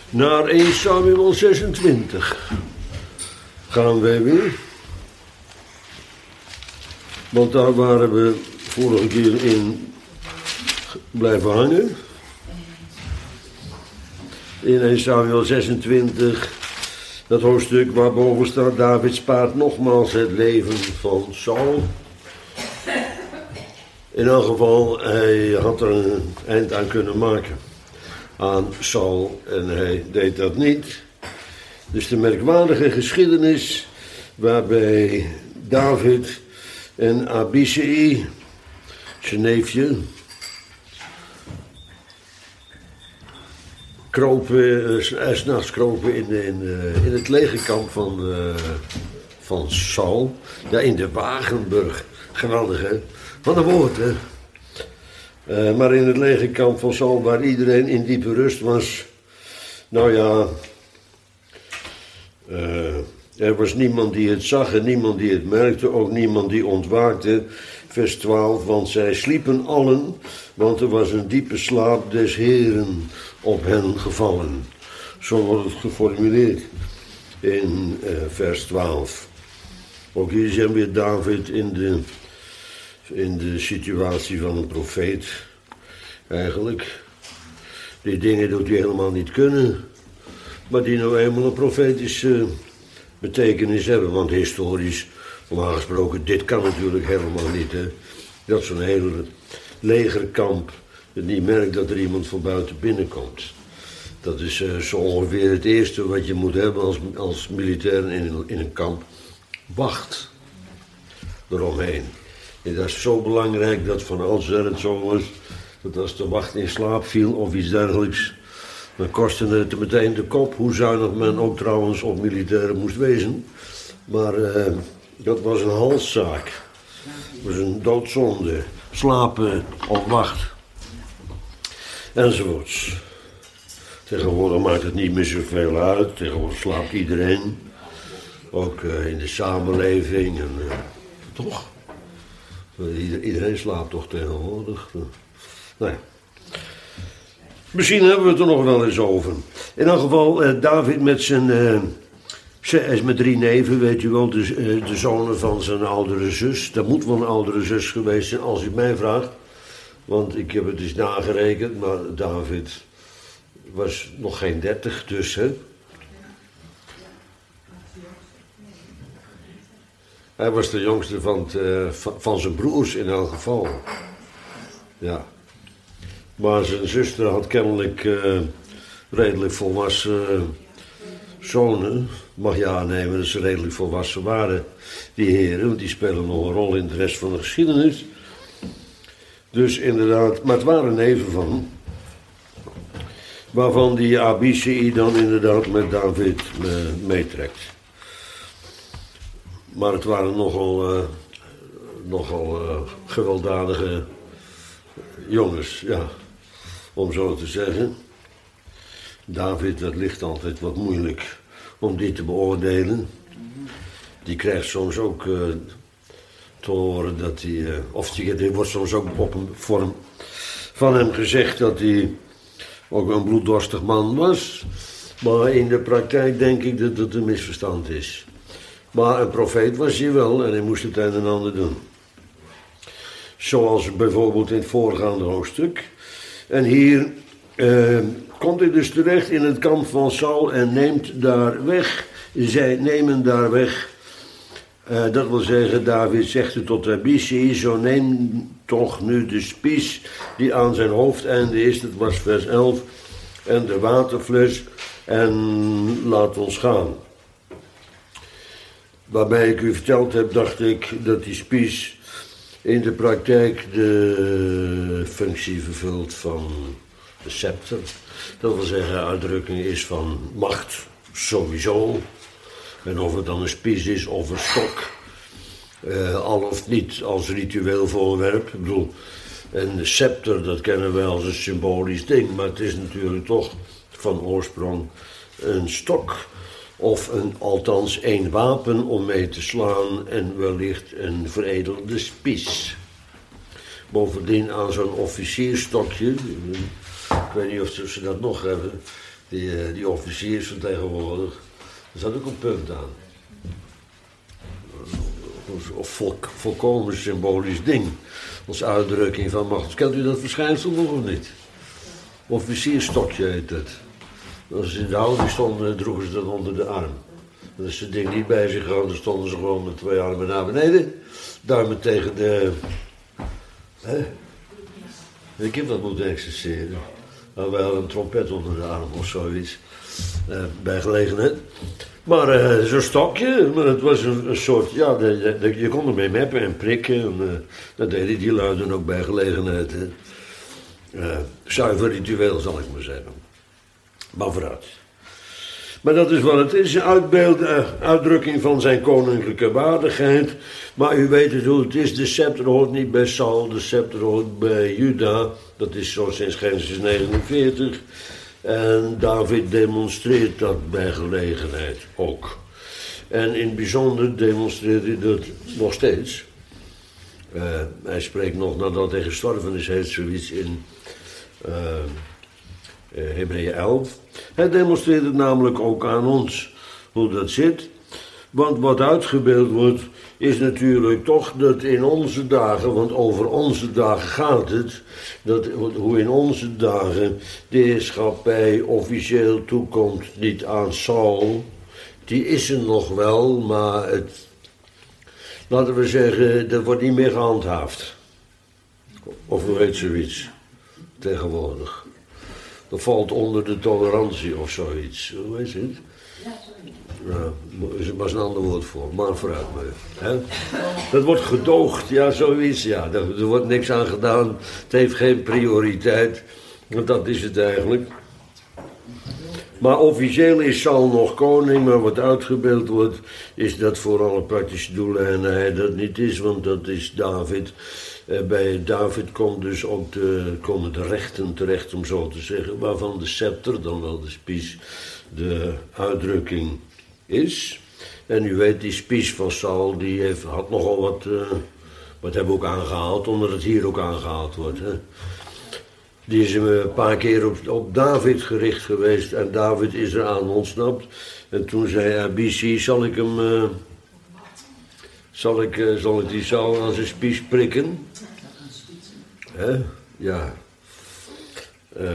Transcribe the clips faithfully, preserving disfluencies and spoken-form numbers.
Naar eerste Samuel zesentwintig gaan wij weer. Want daar waren we vorige keer in blijven hangen. In eerste Samuel zesentwintig, dat hoofdstuk waarboven staat: David spaart nogmaals het leven van Saul. In elk geval, hij had er een eind aan kunnen maken. Aan Saul, en hij deed dat niet. Dus de merkwaardige geschiedenis waarbij David en Abishai, zijn neefje, kropen, uh, s'nachts kropen in, in, uh, in het legerkamp van, uh, van Saul. Ja, in de Wagenburg. Geweldig, hè? Wat een woord, hè? Uh, maar in het legerkamp van Saul, waar iedereen in diepe rust was. Nou ja, uh, er was niemand die het zag en niemand die het merkte, ook niemand die ontwaakte. Vers twaalf, want zij sliepen allen, want er was een diepe slaap des Heren op hen gevallen. Zo wordt het geformuleerd in uh, vers twaalf. Ook hier zijn we David in de... in de situatie van een profeet, eigenlijk. Die dingen doet hij helemaal niet kunnen, maar die nou eenmaal een profetische betekenis hebben. Want historisch, normaal gesproken, dit kan natuurlijk helemaal niet. Hè? Dat zo'n hele legerkamp niet merkt dat er iemand van buiten binnenkomt. Dat is uh, zo ongeveer het eerste wat je moet hebben als, als militair in een, in een kamp. Wacht eromheen. En dat is zo belangrijk dat van oudsher het zo was, dat als de wacht in slaap viel of iets dergelijks, dan kostte het meteen de kop, hoe zuinig men ook trouwens op militairen moest wezen. Maar uh, dat was een halszaak. Dat was een doodzonde. Slapen op wacht. Enzovoorts. Tegenwoordig maakt het niet meer zoveel uit. Tegenwoordig slaapt iedereen. Ook uh, in de samenleving. En, uh, toch? Iedereen slaapt toch tegenwoordig. Nou ja. Misschien hebben we het er nog wel eens over. In elk geval, eh, David met zijn... Eh, hij is met drie neven, weet je wel. De, eh, de zonen van zijn oudere zus. Dat moet wel een oudere zus geweest zijn, als u mij vraagt. Want ik heb het eens nagerekend. Maar David was nog geen dertig, dus hè. Hij was de jongste van, het, uh, van, van zijn broers in elk geval. Ja. Maar zijn zuster had kennelijk uh, redelijk volwassen uh, zonen. Mag je aannemen dat ze redelijk volwassen waren, die heren. Want die spelen nog een rol in de rest van de geschiedenis. Dus inderdaad, maar het waren neven van. Waarvan die Abishai dan inderdaad met David uh, meetrekt. Maar het waren nogal, uh, nogal uh, gewelddadige jongens, ja, om zo te zeggen. David, dat ligt altijd wat moeilijk om die te beoordelen. Die krijgt soms ook uh, te horen dat hij, uh, of die, er wordt soms ook op een vorm van hem gezegd dat hij ook een bloeddorstig man was. Maar in de praktijk denk ik dat het een misverstand is. Maar een profeet was hij wel en hij moest het een en ander doen. Zoals bijvoorbeeld in het voorgaande hoofdstuk. En hier uh, komt hij dus terecht in het kamp van Saul en neemt daar weg. Zij nemen daar weg. Uh, dat wil zeggen, David zegt het tot Abishai, zo neem toch nu de spies die aan zijn hoofdeinde is. Dat was vers elf. En de waterfles en laat ons gaan. Waarbij ik u verteld heb, dacht ik dat die spies in de praktijk de functie vervult van de scepter. Dat wil zeggen, uitdrukking is van macht, sowieso. En of het dan een spies is of een stok, uh, al of niet als ritueel voorwerp. Ik bedoel, en de scepter, dat kennen wij als een symbolisch ding, maar het is natuurlijk toch van oorsprong een stok. Of een, althans een wapen om mee te slaan en wellicht een veredelde spies. Bovendien aan zo'n officierstokje, ik weet niet of ze dat nog hebben, Die, uh, die officiers van tegenwoordig, daar zat ook een punt aan. Een vol, volkomen symbolisch ding. Als uitdrukking van macht. Kent u dat verschijnsel nog of niet? Officiersstokje heet het. Als ze in de houding stonden, droegen ze dat onder de arm. En als ze het ding niet bij zich hadden, dan stonden ze gewoon met twee armen naar beneden. Duimen tegen de... Hè? Ik heb dat moeten exerceren. Nou, wij hadden een trompet onder de arm of zoiets. Uh, bij gelegenheid. Maar uh, zo'n stokje, maar het was een, een soort... Ja, de, de, je kon ermee meppen en prikken. En, uh, dat deden die luiden ook bij gelegenheid. Uh, zuiver ritueel, zal ik maar zeggen. Maar vooruit. Maar dat is wat het is, een uitbeeld, uh, uitdrukking van zijn koninklijke waardigheid. Maar u weet het hoe het is, de scepter hoort niet bij Saul, de scepter hoort bij Juda. Dat is zo sinds Genesis negenenveertig. En David demonstreert dat bij gelegenheid ook. En in het bijzonder demonstreert hij dat nog steeds. Uh, hij spreekt nog nadat hij gestorven is, heeft zoiets in... Uh, Uh, Hebreeën elf. Hij demonstreert het namelijk ook aan ons, hoe dat zit. Want wat uitgebeeld wordt, is natuurlijk toch dat in onze dagen, want over onze dagen gaat het, dat hoe in onze dagen de heerschappij officieel toekomt, niet aan Saul. Die is er nog wel, maar het, laten we zeggen, dat wordt niet meer gehandhaafd. Of u weet zoiets, tegenwoordig. Dat valt onder de tolerantie of zoiets. Hoe is het? Ja, er was een ander woord voor, maar vooruit maar. Hè? Dat wordt gedoogd, ja, zoiets. Ja, er, er wordt niks aan gedaan. Het heeft geen prioriteit. Want dat is het eigenlijk. Maar officieel is Saul nog koning, maar wat uitgebeeld wordt, is dat voor alle praktische doelen en hij dat niet is, want dat is David. Uh, bij David komt dus ook de, komen de rechten terecht, om zo te zeggen, waarvan de scepter, dan wel de spies, de uitdrukking is. En u weet, die spies van Saul, die heeft, had nogal wat, uh, wat hebben we ook aangehaald, omdat het hier ook aangehaald wordt. Hè. Die is een paar keer op, op David gericht geweest en David is er aan ontsnapt. En toen zei Abisi, zal ik hem... Uh, Zal ik, uh, zal ik die Saul aan zijn spies prikken? Hè? Ja. Uh,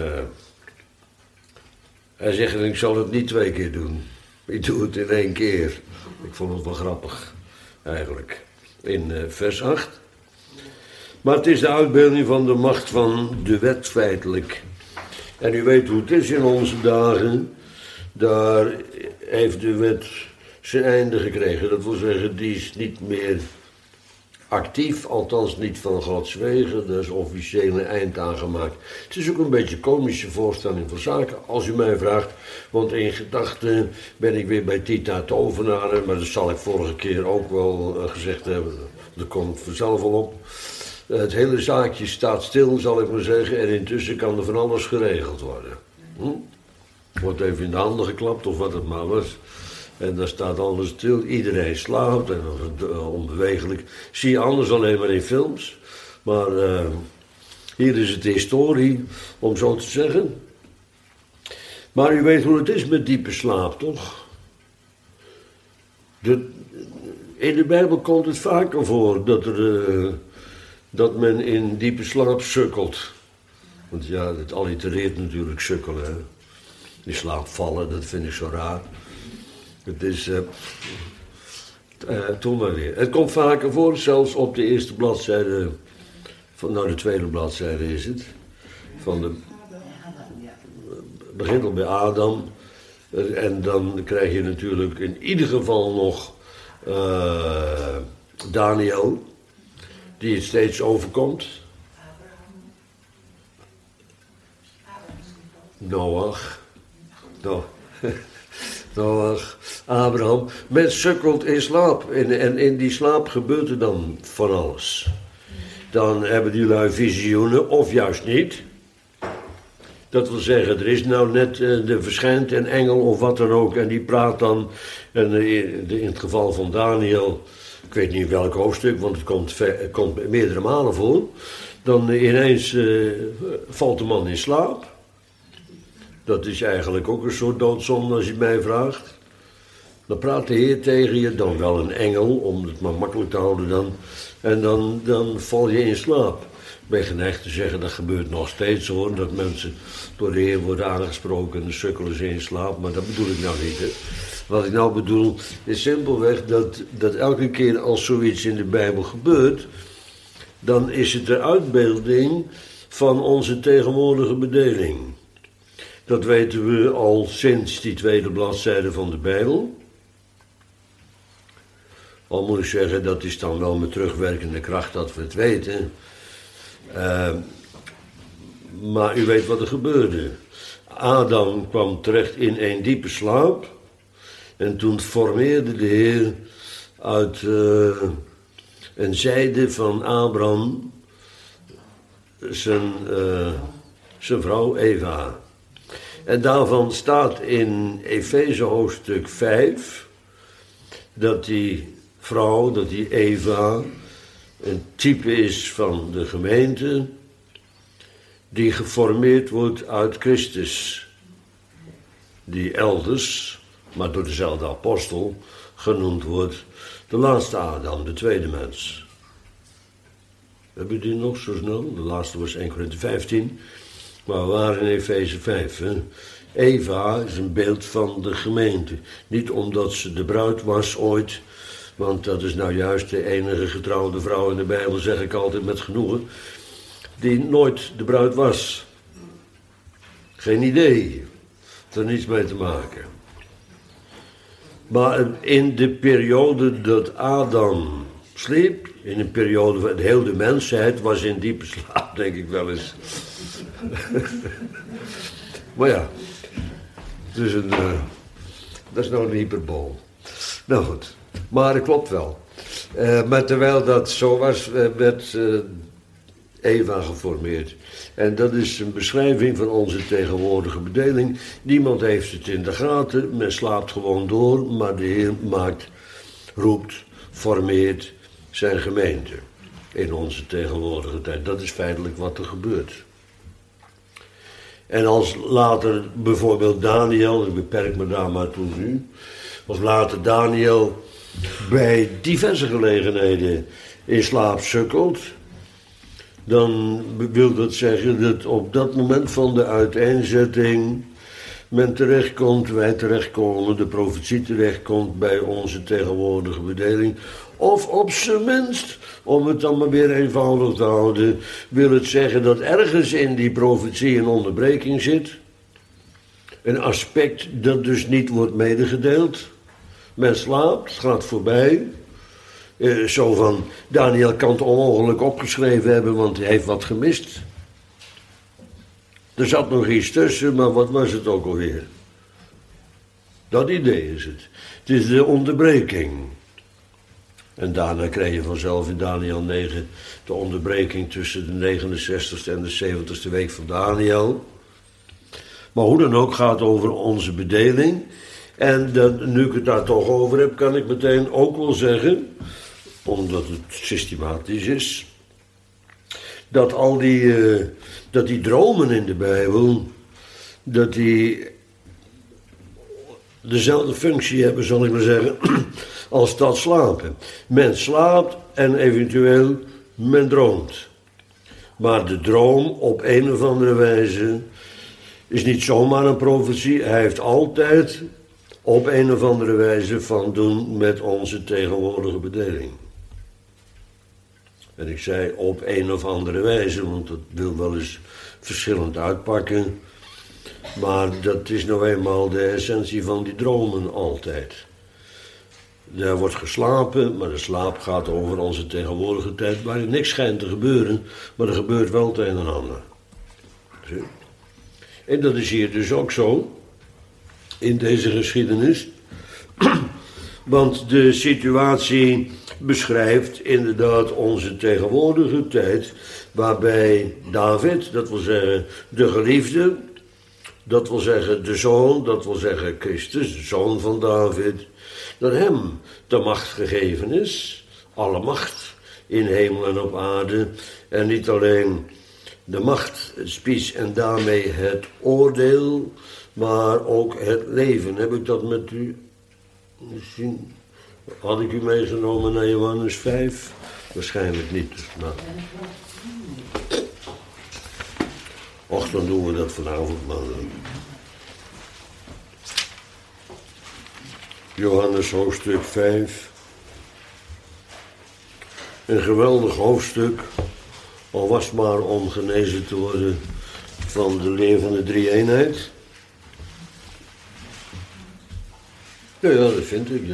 hij zegt, ik zal het niet twee keer doen. Ik doe het in één keer. Ik vond het wel grappig, eigenlijk. In uh, vers acht. Maar het is de uitbeelding van de macht van de wet feitelijk. En u weet hoe het is in onze dagen. Daar heeft de wet zijn einde gekregen. Dat wil zeggen, die is niet meer actief, althans niet van Gods wegen. Daar is officieel een eind aan gemaakt. Het is ook een beetje een komische voorstelling van zaken, als u mij vraagt. Want in gedachten ben ik weer bij Tita Tovenaar, maar dat zal ik vorige keer ook wel uh, gezegd hebben. Daar kom ik vanzelf al op. Uh, het hele zaakje staat stil, zal ik maar zeggen, en intussen kan er van alles geregeld worden. Hm? Wordt even in de handen geklapt, of wat het maar was. En daar staat alles stil, iedereen slaapt en onbewegelijk. Zie je anders alleen maar in films. Maar uh, hier is het historie, om zo te zeggen. Maar u weet hoe het is met diepe slaap, toch? De, in de Bijbel komt het vaker voor dat, er, uh, dat men in diepe slaap sukkelt. Want ja, het allitereert natuurlijk sukkelen. Hè? Die slaap vallen, dat vind ik zo raar. Het is, uh, uh, toen maar weer. Het komt vaker voor, zelfs op de eerste bladzijde, van, nou de tweede bladzijde is het, van de, het begint al bij Adam, uh, en dan krijg je natuurlijk in ieder geval nog uh, Daniel, die het steeds overkomt. Noach, Noach. Noach, Abraham, men sukkelt in slaap. En, en in die slaap gebeurt er dan van alles. Dan hebben die lui visioenen, of juist niet. Dat wil zeggen, er is nou net, uh, er verschijnt een engel of wat dan ook, en die praat dan, en uh, in het geval van Daniel, ik weet niet welk hoofdstuk, want het komt, het komt meerdere malen voor, dan uh, ineens uh, valt de man in slaap. Dat is eigenlijk ook een soort doodzonde als je mij vraagt. Dan praat de Heer tegen je, dan wel een engel, om het maar makkelijk te houden dan. En dan, dan val je in slaap. Ik ben geneigd te zeggen, dat gebeurt nog steeds hoor. Dat mensen door de Heer worden aangesproken en dan sukkelen ze in slaap. Maar dat bedoel ik nou niet. Hè. Wat ik nou bedoel is simpelweg dat, dat elke keer als zoiets in de Bijbel gebeurt, dan is het de uitbeelding van onze tegenwoordige bedeling. Dat weten we al sinds die tweede bladzijde van de Bijbel. Al moet ik zeggen, dat is dan wel met terugwerkende kracht dat we het weten. Uh, maar u weet wat er gebeurde. Adam kwam terecht in een diepe slaap. En toen formeerde de Heer uit uh, een zijde van Abraham zijn, uh, zijn vrouw Eva. En daarvan staat in Efeze hoofdstuk vijf dat die vrouw, dat die Eva, een type is van de gemeente die geformeerd wordt uit Christus. Die elders, maar door dezelfde apostel, genoemd wordt de laatste Adam, de tweede mens. Hebben jullie die nog zo snel? De laatste was Eerste Korinthe vijftien, maar we waren in Efeze vijf. Hè? Eva is een beeld van de gemeente. Niet omdat ze de bruid was ooit, want dat is nou juist de enige getrouwde vrouw in de Bijbel, zeg ik altijd met genoegen, die nooit de bruid was. Geen idee. Het had er niets mee te maken. Maar in de periode dat Adam sliep, in een periode van de hele mensheid was in diepe slaap, denk ik wel eens. Maar ja, het is een, uh, dat is nou een hyperbool. Nou goed, maar het klopt wel. Uh, maar terwijl dat zo was, uh, werd uh, Eva geformeerd. En dat is een beschrijving van onze tegenwoordige bedeling. Niemand heeft het in de gaten, men slaapt gewoon door, maar de Heer maakt, roept, formeert zijn gemeente in onze tegenwoordige tijd. Dat is feitelijk wat er gebeurt. En als later bijvoorbeeld Daniel, ik beperk me daar maar toe nu, als later Daniel bij diverse gelegenheden in slaap sukkelt, dan wil dat zeggen dat op dat moment van de uiteenzetting men terechtkomt, wij terechtkomen, de profetie terechtkomt bij onze tegenwoordige bedeling. Of op zijn minst, om het dan maar weer eenvoudig te houden, wil het zeggen dat ergens in die profetie een onderbreking zit. Een aspect dat dus niet wordt medegedeeld. Men slaapt, het gaat voorbij. Uh, zo van, Daniel kan het onmogelijk opgeschreven hebben, want hij heeft wat gemist. Er zat nog iets tussen, maar wat was het ook alweer? Dat idee is het. Het is de onderbreking. En daarna krijg je vanzelf in Daniel negen de onderbreking tussen de negenenzestigste en de zeventigste week van Daniel. Maar hoe dan ook gaat het over onze bedeling. En dat, nu ik het daar toch over heb, kan ik meteen ook wel zeggen, omdat het systematisch is, dat al die, uh, dat die dromen in de Bijbel, dat die dezelfde functie hebben, zal ik maar zeggen, als dat slapen. Men slaapt en eventueel men droomt. Maar de droom op een of andere wijze is niet zomaar een profetie. Hij heeft altijd op een of andere wijze van doen met onze tegenwoordige bedeling. En ik zei op een of andere wijze, want dat wil wel eens verschillend uitpakken. Maar dat is nou eenmaal de essentie van die dromen altijd. Er wordt geslapen, maar de slaap gaat over onze tegenwoordige tijd, waarin niks schijnt te gebeuren, maar er gebeurt wel het een en ander. En dat is hier dus ook zo, in deze geschiedenis. Want de situatie beschrijft inderdaad onze tegenwoordige tijd, waarbij David, dat wil zeggen de geliefde, dat wil zeggen de zoon, dat wil zeggen Christus, de zoon van David, dat hem de macht gegeven is, alle macht in hemel en op aarde, en niet alleen de macht, het spies en daarmee het oordeel, maar ook het leven. Heb ik dat met u misschien? Had ik u meegenomen naar Johannes vijf? Waarschijnlijk niet. Dus, nou. Och, dan doen we dat vanavond maar. Johannes hoofdstuk vijf. Een geweldig hoofdstuk. Al was het maar om genezen te worden van de levende drie-eenheid. Ja, ja, dat vind ik, ja.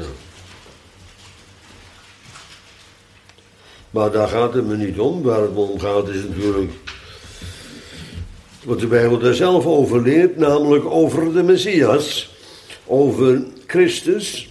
Maar daar gaat het me niet om. Waar het me om gaat is natuurlijk wat de Bijbel daar zelf over leert, namelijk over de Messias, over Christus,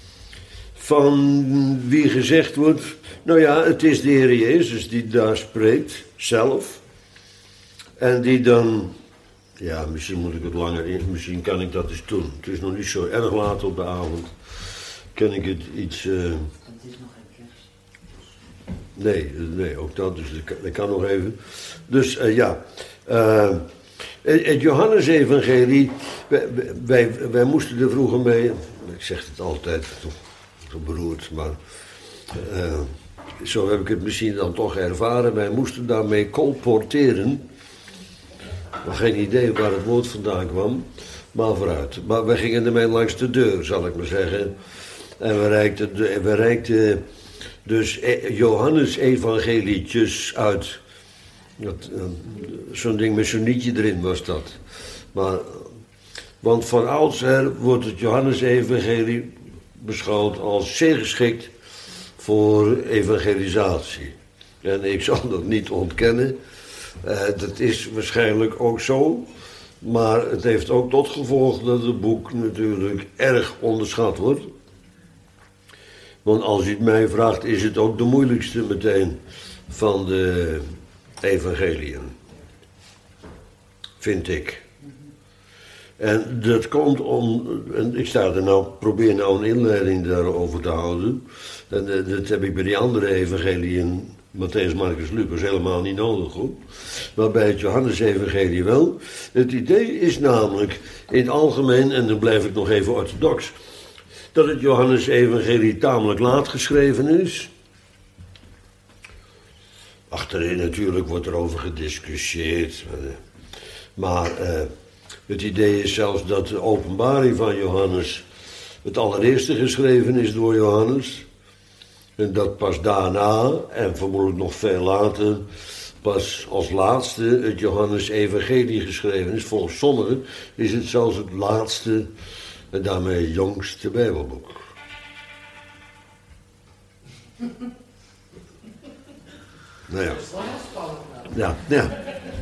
van wie gezegd wordt, nou ja, het is de Heer Jezus die daar spreekt, zelf, en die dan, ja, misschien moet ik het langer in, misschien kan ik dat eens doen. Het is nog niet zo erg laat op de avond, kan ik het iets... Uh... Het is nog geen kerst. Nee, nee, ook dat, dus dat kan, dat kan nog even. Dus uh, ja, uh, het Johannes-evangelie, wij, wij, wij moesten er vroeger mee, ik zeg het altijd, zo beroerd, maar uh, zo heb ik het misschien dan toch ervaren, wij moesten daarmee colporteren. Maar geen idee waar het woord vandaan kwam, maar vooruit. Maar wij gingen ermee langs de deur, zal ik maar zeggen. En we reikten, we reikten dus Johannes-evangelietjes uit. Dat, uh, zo'n ding met zo'n nietje erin was dat. Maar, want van oudsher wordt het Johannes-evangelie beschouwd als zeer geschikt voor evangelisatie. En ik zal dat niet ontkennen. Uh, dat is waarschijnlijk ook zo. Maar het heeft ook tot gevolg dat het boek natuurlijk erg onderschat wordt. Want als u het mij vraagt, is het ook de moeilijkste meteen van de evangeliën. Vind ik. En dat komt om, en ik sta er nou, probeer nou een inleiding daarover te houden. En uh, dat heb ik bij die andere evangeliën, Matthäus, Marcus, Lucas, helemaal niet nodig, hoor. Maar bij het Johannes-evangelie wel. Het idee is namelijk in het algemeen, en dan blijf ik nog even orthodox, dat het Johannes-evangelie tamelijk laat geschreven is. Achterin natuurlijk wordt er over gediscussieerd. Maar uh, het idee is zelfs dat de openbaring van Johannes het allereerste geschreven is door Johannes. En dat pas daarna, en vermoedelijk nog veel later, pas als laatste het Johannes-evangelie geschreven is. Volgens sommigen is het zelfs het laatste en daarmee het jongste Bijbelboek. Nou ja. Ja, ja.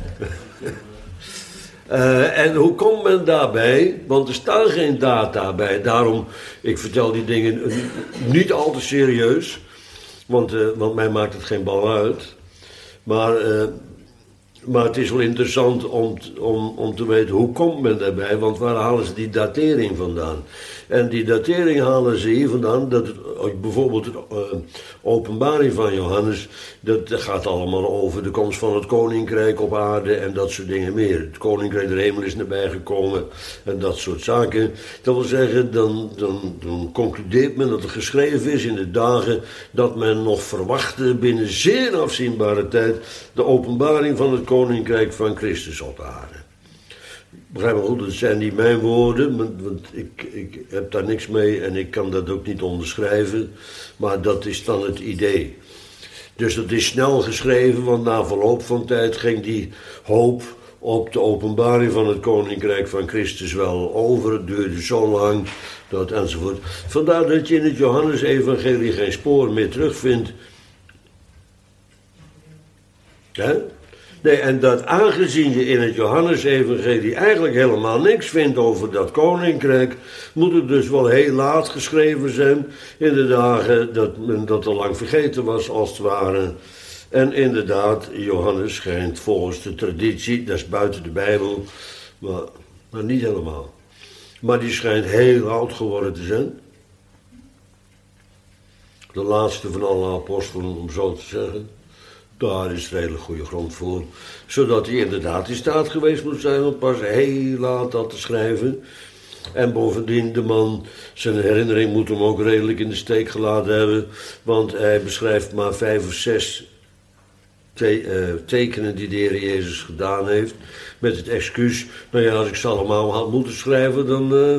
Uh, en hoe komt men daarbij? Want er staan geen data bij. Daarom, ik vertel die dingen niet al te serieus. Want, uh, want mij maakt het geen bal uit. Maar, uh, maar het is wel interessant om, om, om te weten hoe komt men daarbij. Want waar halen ze die datering vandaan? En die datering halen ze hier vandaan. Dat het, bijvoorbeeld de uh, openbaring van Johannes. Dat gaat allemaal over de komst van het koninkrijk op aarde. En dat soort dingen meer. Het koninkrijk der hemel is nabij gekomen. En dat soort zaken. Dat wil zeggen, dan, dan, dan concludeert men dat er geschreven is in de dagen. Dat men nog verwachtte binnen zeer afzienbare tijd. De openbaring van het koninkrijk van Christus op aarde. Begrijp me goed, dat zijn niet mijn woorden, want, want ik, ik heb daar niks mee en ik kan dat ook niet onderschrijven, maar dat is dan het idee. Dus dat is snel geschreven, want na verloop van tijd ging die hoop op de openbaring van het koninkrijk van Christus wel over. Het duurde zo lang, dat enzovoort. Vandaar dat je in het Johannes-evangelie geen spoor meer terugvindt. Hè? Nee, en dat aangezien je in het Johannes-evangelie eigenlijk helemaal niks vindt over dat koninkrijk, moet het dus wel heel laat geschreven zijn, in de dagen dat men dat al lang vergeten was, als het ware. En inderdaad, Johannes schijnt volgens de traditie, dat is buiten de Bijbel, maar, maar niet helemaal. Maar die schijnt heel oud geworden te zijn. De laatste van alle apostelen, om zo te zeggen. Daar is redelijk goede grond voor. Zodat hij inderdaad in staat geweest moet zijn om pas heel laat dat te schrijven. En bovendien, de man, zijn herinnering moet hem ook redelijk in de steek gelaten hebben. Want hij beschrijft maar vijf of zes te, uh, tekenen die de Heer Jezus gedaan heeft. Met het excuus, nou ja, als ik ze allemaal had moeten schrijven, dan, uh,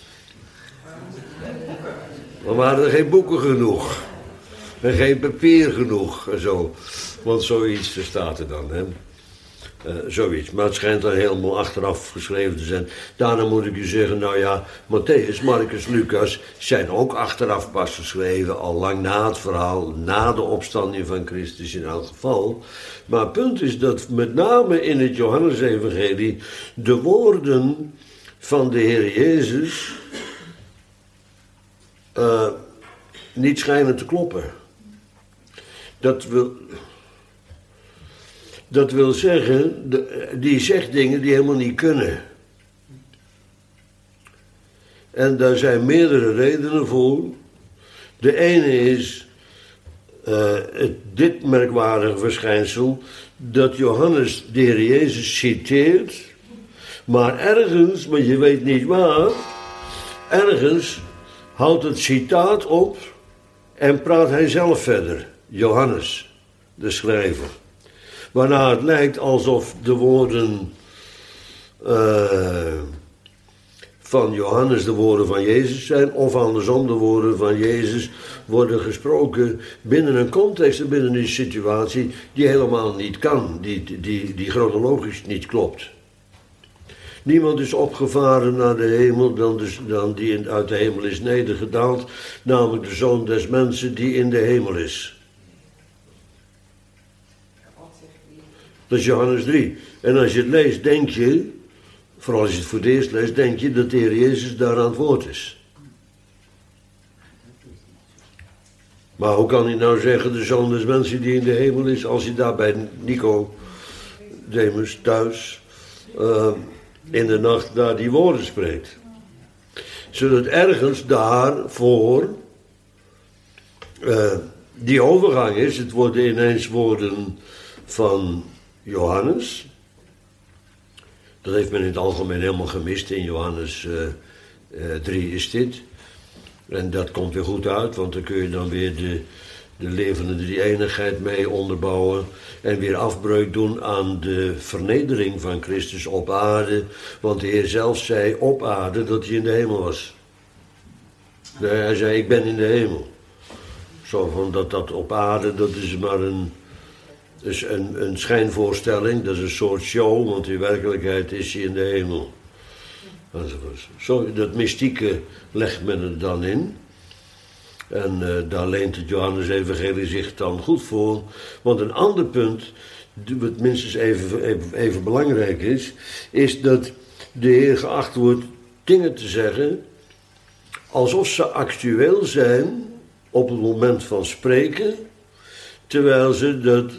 dan waren er geen boeken genoeg. En geen papier genoeg en zo. Want zoiets staat er dan, hè. Uh, zoiets. Maar het schijnt dan helemaal achteraf geschreven te zijn. Daarna moet ik u zeggen, nou ja, Matthäus, Marcus, Lucas zijn ook achteraf pas geschreven, al lang na het verhaal, na de opstanding van Christus in elk geval. Maar het punt is dat met name in het Johannesevangelie de woorden van de Heer Jezus uh, niet schijnen te kloppen. Dat wil... Dat wil zeggen, de, die zegt dingen die helemaal niet kunnen. En daar zijn meerdere redenen voor. De ene is uh, het, dit merkwaardige verschijnsel, dat Johannes de Heer Jezus citeert, maar ergens, maar je weet niet waar, ergens houdt het citaat op en praat hij zelf verder. Johannes, de schrijver. Waarna het lijkt alsof de woorden uh, van Johannes de woorden van Jezus zijn, of andersom de woorden van Jezus worden gesproken binnen een context en binnen een situatie die helemaal niet kan, die, die, die chronologisch niet klopt. Niemand is opgevaren naar de hemel dan, dus, dan die in, uit de hemel is nedergedaald, namelijk de Zoon des Mensen die in de hemel is. Dat is Johannes drie. En als je het leest, denk je, vooral als je het voor het eerst leest, denk je dat de Heer Jezus daar aan het woord is. Maar hoe kan hij nou zeggen, de Zoon des Mensen die in de hemel is, als hij daar bij Nicodemus thuis uh, in de nacht daar die woorden spreekt. Zodat ergens daarvoor uh, die overgang is, het worden ineens woorden van Johannes. Dat heeft men in het algemeen helemaal gemist. In Johannes uh, uh, drie is dit. En dat komt weer goed uit, want dan kun je dan weer de, de levende drie-eenigheid mee onderbouwen. En weer afbreuk doen aan de vernedering van Christus op aarde. Want de Heer zelf zei op aarde dat hij in de hemel was. Nee, hij zei, ik ben in de hemel. Zo van dat dat op aarde, dat is maar een... Dus een, een schijnvoorstelling, dat is een soort show, want in werkelijkheid is hij in de hemel. Zo, dat mystieke legt men er dan in. En uh, daar leent het Johannesevangelie zich dan goed voor. Want een ander punt, wat minstens even, even, even belangrijk is, is dat de Heer geacht wordt dingen te zeggen alsof ze actueel zijn op het moment van spreken, terwijl ze dat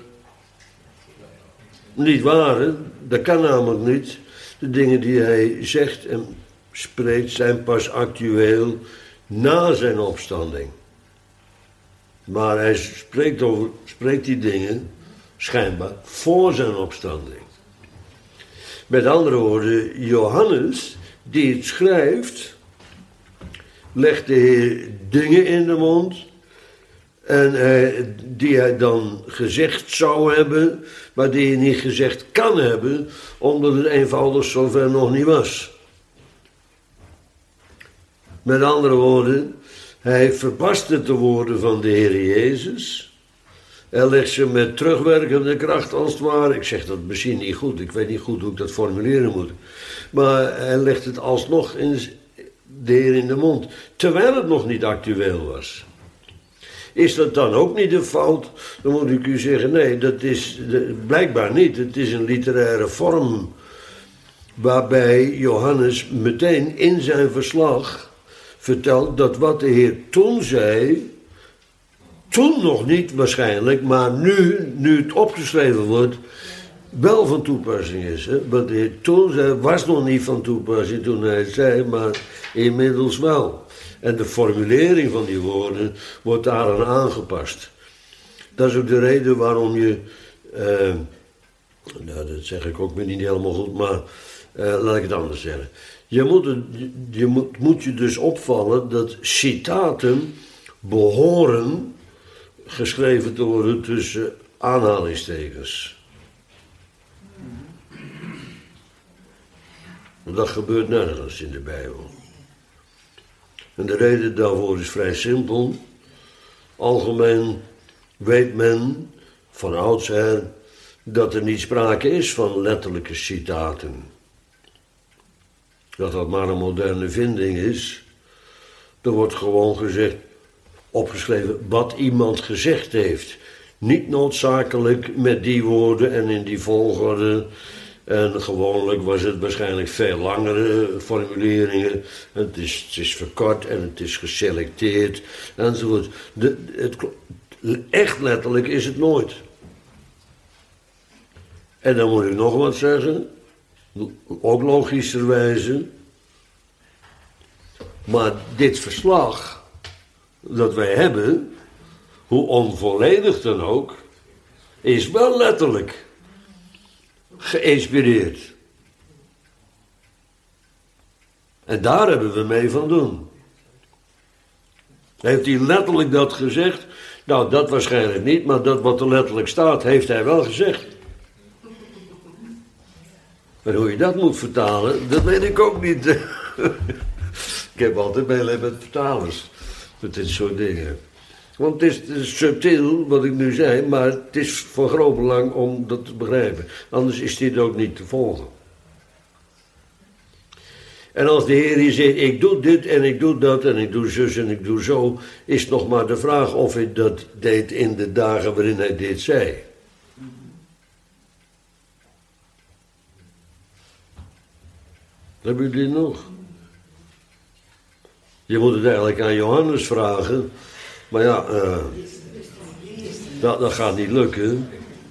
niet waren. Dat kan namelijk niet. De dingen die hij zegt en spreekt zijn pas actueel na zijn opstanding. Maar hij spreekt, over, spreekt die dingen schijnbaar voor zijn opstanding. Met andere woorden, Johannes die het schrijft, legt de Heer dingen in de mond en eh, die hij dan gezegd zou hebben, maar die hij niet gezegd kan hebben, omdat het eenvoudig zover nog niet was. Met andere woorden, hij verbastert de woorden van de Heer Jezus. Hij legt ze met terugwerkende kracht als het ware. Ik zeg dat misschien niet goed, ik weet niet goed hoe ik dat formuleren moet. Maar hij legt het alsnog in de Heer in de mond, terwijl het nog niet actueel was. Is dat dan ook niet een fout? Dan moet ik u zeggen, nee, dat is blijkbaar niet. Het is een literaire vorm waarbij Johannes meteen in zijn verslag vertelt dat wat de Heer toen zei, toen nog niet waarschijnlijk, maar nu, nu het opgeschreven wordt, wel van toepassing is. Hè? Wat de Heer toen zei, was nog niet van toepassing toen hij het zei, maar inmiddels wel. En de formulering van die woorden wordt daaraan aangepast. Dat is ook de reden waarom je... Uh, nou, dat zeg ik ook weer niet helemaal goed, maar uh, laat ik het anders zeggen. Je moet, het, je moet, moet je dus opvallen dat citaten behoren geschreven te worden tussen aanhalingstekens. Dat gebeurt nergens in de Bijbel. En de reden daarvoor is vrij simpel. Algemeen weet men van oudsher dat er niet sprake is van letterlijke citaten. Dat dat maar een moderne vinding is. Er wordt gewoon gezegd, opgeschreven wat iemand gezegd heeft. Niet noodzakelijk met die woorden en in die volgorde. En gewoonlijk was het waarschijnlijk veel langere formuleringen. Het is, het is verkort en het is geselecteerd enzovoort. De, het, echt letterlijk is het nooit. En dan moet ik nog wat zeggen. Ook logischerwijze. Maar dit verslag dat wij hebben, hoe onvolledig dan ook, is wel letterlijk geïnspireerd. En daar hebben we mee van doen. Heeft hij letterlijk dat gezegd? Nou, dat waarschijnlijk niet, maar dat wat er letterlijk staat, heeft hij wel gezegd. En hoe je dat moet vertalen, dat weet ik ook niet. Ik heb altijd meeleven met vertalers. Met dit soort dingen. Want het is, het is subtiel, wat ik nu zei, maar het is van groot belang om dat te begrijpen. Anders is dit ook niet te volgen. En als de Heer hier zegt, ik doe dit en ik doe dat en ik doe zus en ik doe zo, is nog maar de vraag of hij dat deed in de dagen waarin hij dit zei. Hebben jullie nog? Je moet het eigenlijk aan Johannes vragen. Maar ja, uh, dat, dat gaat niet lukken.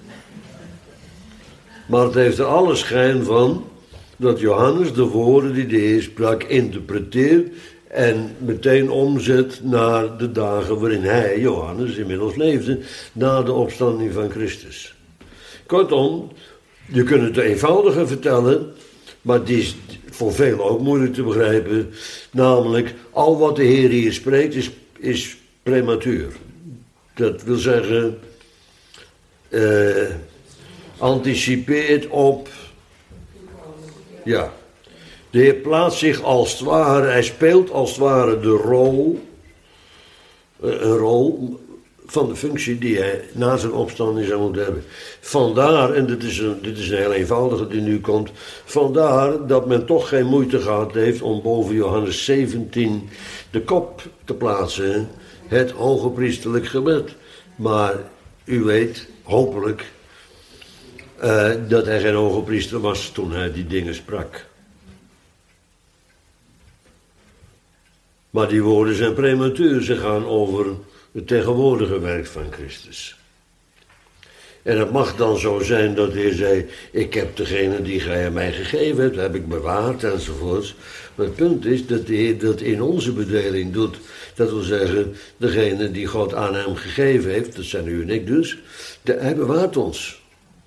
Maar het heeft er alle schijn van dat Johannes de woorden die de Heer sprak interpreteert en meteen omzet naar de dagen waarin hij, Johannes, inmiddels leefde, na de opstanding van Christus. Kortom, je kunt het eenvoudiger vertellen, maar die is voor velen ook moeilijk te begrijpen. Namelijk, al wat de Heer hier spreekt is, is prematuur. Dat wil zeggen, uh, anticipeert op, ja, de Heer plaatst zich als het ware, hij speelt als het ware de rol, uh, een rol van de functie die hij na zijn opstanding zou moeten hebben. Vandaar, en dit is, een, dit is een heel eenvoudige die nu komt, vandaar dat men toch geen moeite gehad heeft om boven Johannes zeventien de kop te plaatsen, het hogepriesterlijk gebed. Maar u weet, hopelijk, uh, dat hij geen hogepriester was toen hij die dingen sprak. Maar die woorden zijn prematuur, ze gaan over het tegenwoordige werk van Christus. En het mag dan zo zijn dat hij zei, ik heb degene die gij mij gegeven hebt, heb ik bewaard enzovoorts. Maar het punt is dat de Heer dat in onze bedeling doet. Dat wil zeggen, degene die God aan hem gegeven heeft, dat zijn u en ik dus, de, hij bewaart ons.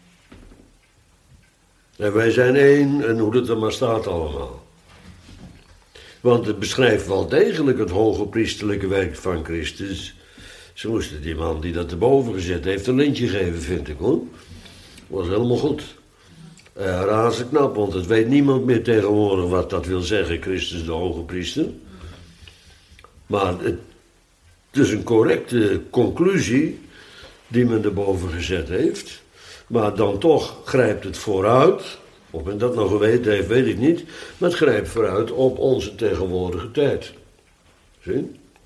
En wij zijn één, en hoe dat er maar staat allemaal. Want het beschrijft wel degelijk het hoge priesterlijke werk van Christus. Ze moesten die man die dat erboven gezet heeft een lintje geven, vind ik hoor. Was helemaal goed. Uh, razend knap, want het weet niemand meer tegenwoordig wat dat wil zeggen, Christus de hoge priester. Maar het, het is een correcte conclusie die men erboven gezet heeft. Maar dan toch grijpt het vooruit. Of men dat nog geweten heeft, weet ik niet. Maar het grijpt vooruit op onze tegenwoordige tijd. Zie?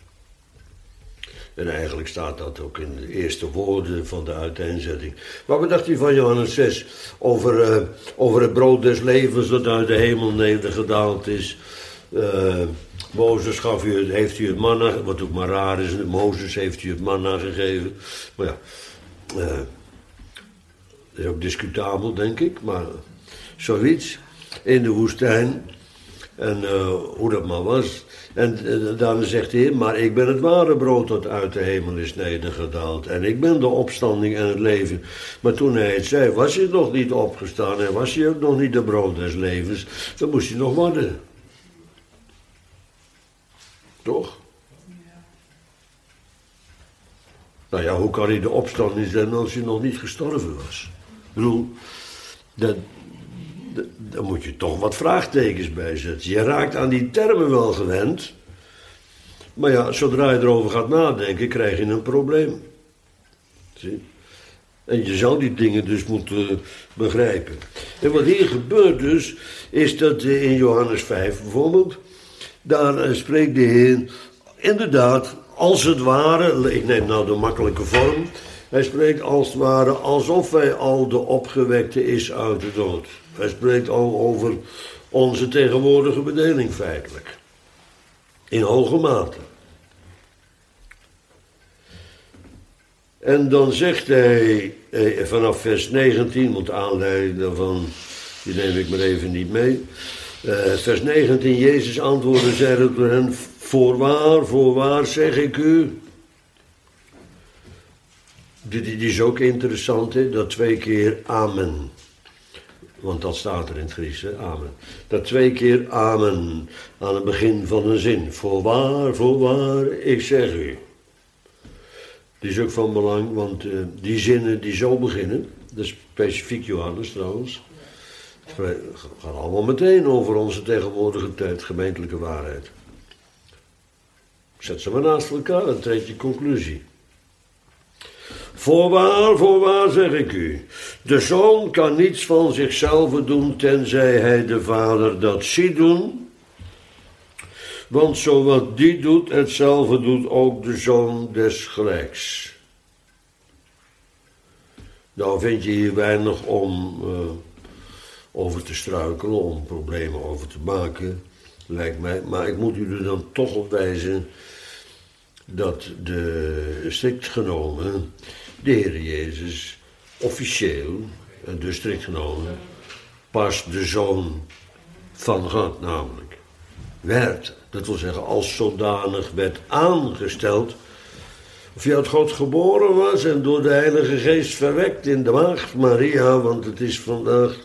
En eigenlijk staat dat ook in de eerste woorden van de uiteenzetting. Maar wat dacht u van Johannes zes? Over, uh, over het brood des levens dat uit de hemel nedergedaald is. Uh, Mozes gaf u, heeft u het manna, wat ook maar raar is. Mozes heeft u het manna gegeven. Maar ja, uh, dat is ook discutabel, denk ik. Maar zoiets in de woestijn. En uh, hoe dat maar was. En uh, daarna zegt de Heer, maar ik ben het ware brood dat uit de hemel is nedergedaald. En ik ben de opstanding en het leven. Maar toen hij het zei, was hij nog niet opgestaan en was hij ook nog niet de brood des levens. Dan moest hij nog worden. Toch? Nou ja, hoe kan hij de opstanding zijn als hij nog niet gestorven was? Ik bedoel, dat, dat, daar moet je toch wat vraagtekens bij zetten. Je raakt aan die termen wel gewend. Maar ja, zodra je erover gaat nadenken, krijg je een probleem. Zie? En je zou die dingen dus moeten begrijpen. En wat hier gebeurt dus, is dat in Johannes vijf bijvoorbeeld, daar spreekt de Heer inderdaad, als het ware, ik neem nou de makkelijke vorm, hij spreekt als het ware alsof hij al de opgewekte is uit de dood. Hij spreekt al over onze tegenwoordige bedeling feitelijk. In hoge mate. En dan zegt hij eh, vanaf vers negentien, want de aanleiding daarvan, die neem ik maar even niet mee. Uh, vers negentien, Jezus antwoordde, zeide tot hen, voorwaar, voorwaar zeg ik u. Die, die, die is ook interessant, hè? Dat twee keer amen. Want dat staat er in het Grieks, hè? Amen. Dat twee keer amen aan het begin van een zin. Voorwaar, voorwaar, ik zeg u. Die is ook van belang, want uh, die zinnen die zo beginnen, dat is specifiek Johannes trouwens, het gaat allemaal meteen over onze tegenwoordige tijd, gemeentelijke waarheid. Zet ze maar naast elkaar en treed je conclusie. Voorwaar, voorwaar zeg ik u, de zoon kan niets van zichzelf doen, tenzij hij de vader dat ziet doen. Want zo wat die doet, hetzelfde doet ook de zoon desgelijks. Nou vind je hier weinig om uh, over te struikelen, om problemen over te maken, lijkt mij. Maar ik moet u er dan toch op wijzen dat de strikt genomen de Heer Jezus officieel, en dus strikt genomen, pas de zoon van God namelijk werd. Dat wil zeggen, als zodanig werd aangesteld. Of hij uit God geboren was en door de Heilige Geest verwekt in de maagd Maria, want het is vandaag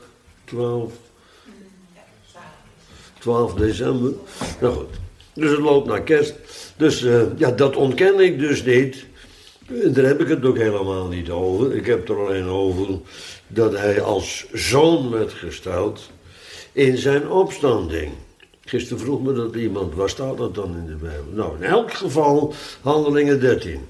twaalf december. Nou goed, dus het loopt naar kerst. Dus uh, ja, dat ontken ik dus niet. En daar heb ik het ook helemaal niet over. Ik heb er alleen over dat hij als zoon werd gesteld in zijn opstanding. Gisteren vroeg me dat iemand, waar staat dat dan in de Bijbel? Nou, in elk geval, Handelingen dertien.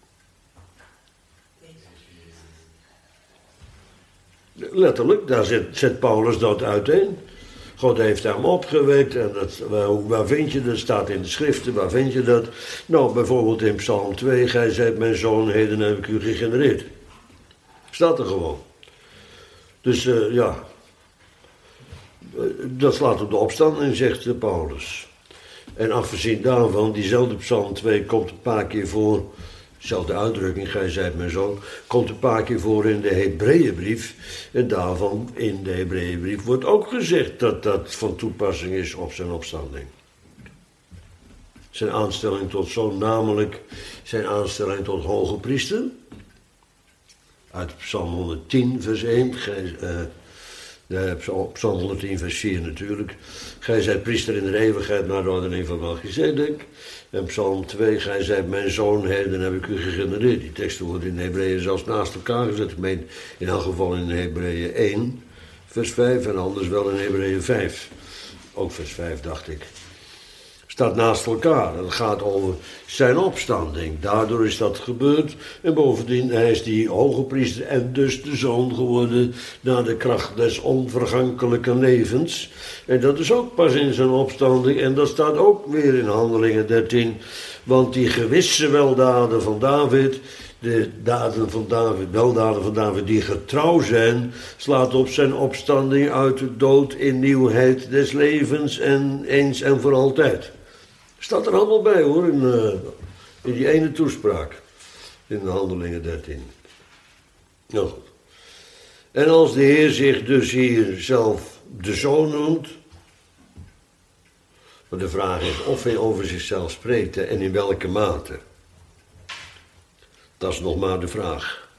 Letterlijk, daar zet, zet Paulus dat uiteen. God heeft hem opgewekt en dat, waar, waar vind je dat? Staat in de schriften, waar vind je dat? Nou, bijvoorbeeld in Psalm twee, gij zijt mijn zoon, heden heb ik u gegenereerd. Staat er gewoon. Dus uh, ja, dat slaat op de opstanding, zegt Paulus. En afgezien daarvan, diezelfde Psalm twee komt een paar keer voor, dezelfde uitdrukking, gij zijt mijn zoon, komt een paar keer voor in de Hebreeënbrief. En daarvan in de Hebreeënbrief wordt ook gezegd dat dat van toepassing is op zijn opstanding. Zijn aanstelling tot zoon, namelijk zijn aanstelling tot hoge priester. Uit Psalm honderdtien vers één, gij, uh, Ja, Psalm honderdtien vers vier natuurlijk. Gij zijt priester in de eeuwigheid naar de ordening van Melchizedek. En Psalm twee, gij zijt mijn zoon, heden heb ik u gegenereerd. Die teksten worden in Hebreeën zelfs naast elkaar gezet. Ik meen in elk geval in Hebreeën één vers vijf en anders wel in Hebreeën vijf. Ook vers vijf dacht ik. Staat naast elkaar. Het gaat over zijn opstanding. Daardoor is dat gebeurd. En bovendien, hij is die hoge priester en dus de zoon geworden naar de kracht des onvergankelijke levens. En dat is ook pas in zijn opstanding. En dat staat ook weer in Handelingen dertien. Want die gewisse weldaden van David, de daden van David, weldaden van David die getrouw zijn, slaat op zijn opstanding uit de dood in nieuwheid des levens en eens en voor altijd. Staat er allemaal bij hoor, in, uh, in die ene toespraak. In de Handelingen dertien. Nou goed. En als de Heer zich dus hier zelf de Zoon noemt, Maar de vraag is of hij over zichzelf spreekt en in welke mate. Dat is nog maar de vraag.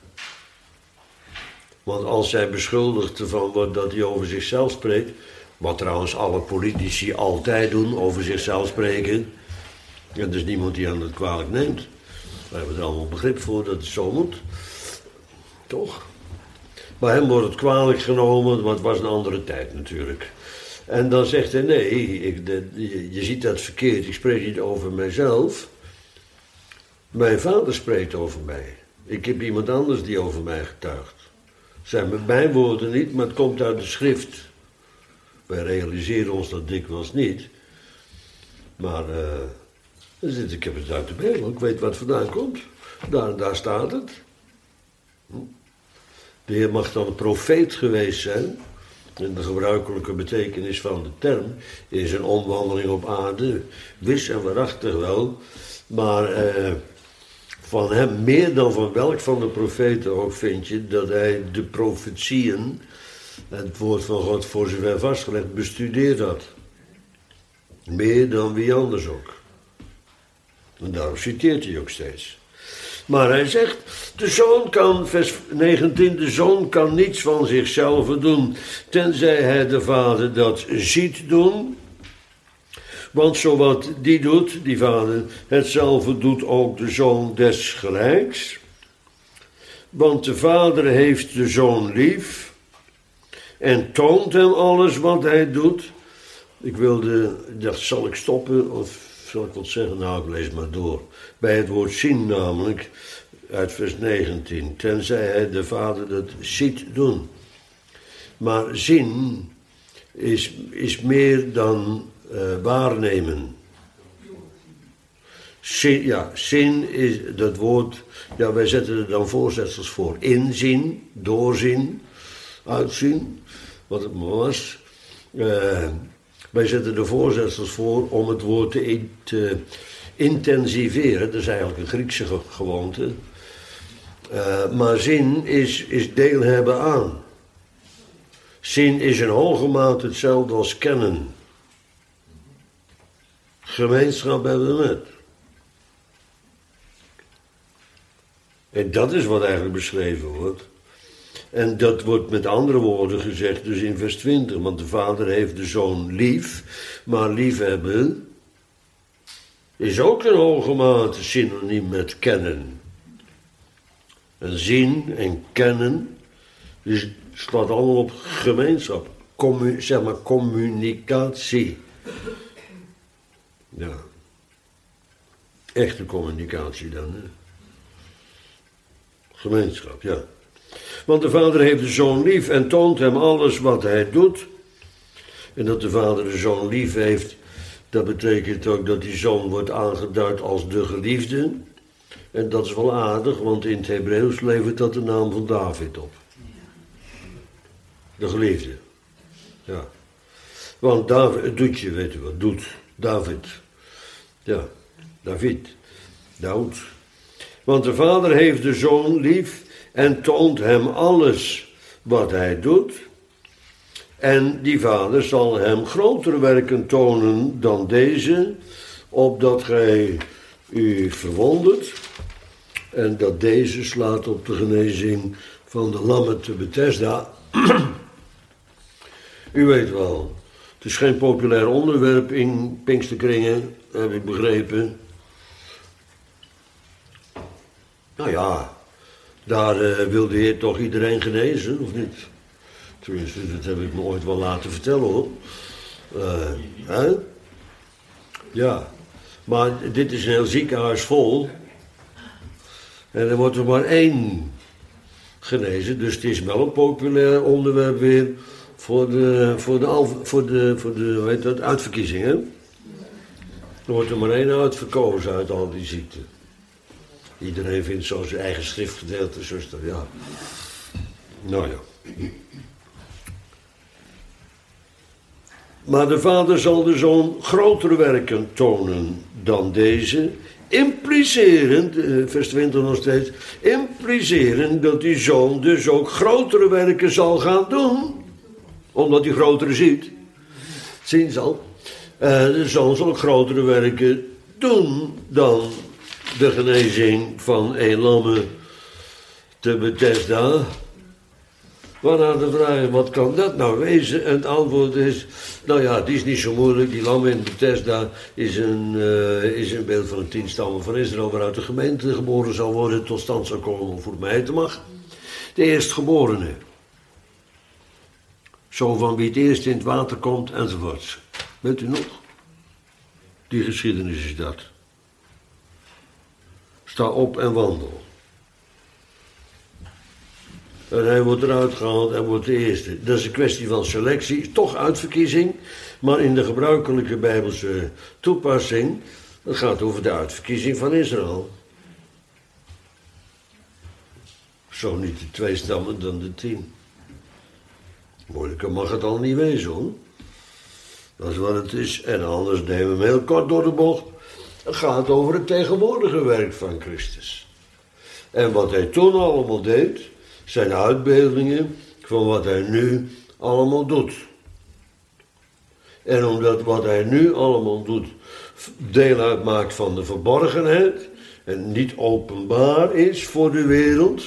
Want als hij beschuldigd ervan wordt dat hij over zichzelf spreekt, wat trouwens alle politici altijd doen, over zichzelf spreken, en er is niemand die aan het kwalijk neemt. We hebben er allemaal begrip voor dat het zo moet. Toch? Maar hem wordt het kwalijk genomen, want het was een andere tijd natuurlijk. En dan zegt hij, nee, ik, de, je, je ziet dat verkeerd, ik spreek niet over mijzelf. Mijn vader spreekt over mij. Ik heb iemand anders die over mij getuigt. Het zijn mijn woorden niet, maar het komt uit de schrift. Wij realiseren ons dat dikwijls niet. Maar uh, ik heb het uit de Bijbel, ik weet wat vandaan komt. Daar en daar staat het. De Heer mag dan een profeet geweest zijn. En de gebruikelijke betekenis van de term is een omwandeling op aarde. Wis en waarachtig wel. Maar uh, van hem, meer dan van welk van de profeten ook, vind je dat hij de profetieën, het woord van God voor zover vastgelegd, bestudeerd had. Meer dan wie anders ook. En daarom citeert hij ook steeds. Maar hij zegt, de zoon kan, vers negentien, de zoon kan niets van zichzelf doen, tenzij hij de vader dat ziet doen. Want zowat die doet, die vader, hetzelfde doet ook de zoon desgelijks. Want de vader heeft de zoon lief en toont hem alles wat hij doet. Ik wilde, dat zal ik stoppen, of zal ik wat zeggen? Nou, ik lees maar door. Bij het woord zien namelijk, uit vers negentien. Tenzij hij de vader dat ziet doen. Maar zien is, is meer dan uh, waarnemen. Zin, ja, zin is dat woord, ja, wij zetten er dan voorzetsels voor. Inzien, doorzien, uitzien, wat het maar was. Uh, wij zetten er voorzetsels voor om het woord te, in, te intensiveren. Dat is eigenlijk een Griekse gewoonte. Uh, maar zin is, is deel hebben aan. Zin is in hoge mate hetzelfde als kennen. Gemeenschap hebben we met. En dat is wat eigenlijk beschreven wordt. En dat wordt met andere woorden gezegd dus in vers twintig. Want de vader heeft de zoon lief. Maar liefhebben is ook in hoge mate synoniem met kennen. En zien en kennen dus slaat allemaal op gemeenschap. Commu, zeg maar communicatie. Ja. Echte communicatie dan, hè. Gemeenschap, ja. Want de vader heeft de zoon lief en toont hem alles wat hij doet. En dat de vader de zoon lief heeft, dat betekent ook dat die zoon wordt aangeduid als de geliefde. En dat is wel aardig, want in het Hebreeuws levert dat de naam van David op. De geliefde. Ja. Want David, het doet je, weet u wat, doet. David. Ja, David. Daud. Want de vader heeft de zoon lief en toont hem alles wat hij doet. En die vader zal hem grotere werken tonen dan deze, opdat gij u verwondert. En dat deze slaat op de genezing van de lammen te Bethesda. U weet wel, het is geen populair onderwerp in Pinksterkringen, heb ik begrepen. Nou ja, daar uh, wil de Heer toch iedereen genezen, of niet? Tenminste, dat heb ik me ooit wel laten vertellen, hoor. Uh, hè? Ja, maar dit is een heel ziekenhuis vol. En er wordt er maar één genezen, dus het is wel een populair onderwerp weer voor de, voor de, voor de, voor de hoe heet dat, uitverkiezingen. Er wordt er maar één uitverkozen uit al die ziekten. Iedereen vindt zo zijn eigen schriftgedeelte, zuster, ja. Nou ja. Maar de vader zal de zoon grotere werken tonen dan deze, implicerend, vers twintig nog steeds, implicerend dat die zoon dus ook grotere werken zal gaan doen, omdat hij grotere ziet, zien zal. En de Zoon zal ook grotere werken doen dan de genezing van een lamme te Bethesda. Waarna de vraag is, wat kan dat nou wezen? En het antwoord is, nou ja, het is niet zo moeilijk. Die lam in Bethesda is een, uh, is een beeld van de tien stammen van Israël, waaruit de gemeente geboren zal worden, tot stand zal komen voor mij te mag. De eerstgeborene. Zo van wie het eerst in het water komt, enzovoorts. Weet u nog? Die geschiedenis is dat. Sta op en wandel. En hij wordt eruit gehaald en wordt de eerste. Dat is een kwestie van selectie, toch uitverkiezing. Maar in de gebruikelijke Bijbelse toepassing, het gaat over de uitverkiezing van Israël. Zo niet de twee stammen, dan de tien. Moeilijker mag het al niet wezen, hoor. Dat is wat het is. En anders nemen we hem heel kort door de bocht. Het gaat over het tegenwoordige werk van Christus. En wat hij toen allemaal deed, zijn uitbeeldingen van wat hij nu allemaal doet. En omdat wat hij nu allemaal doet deel uitmaakt van de verborgenheid en niet openbaar is voor de wereld,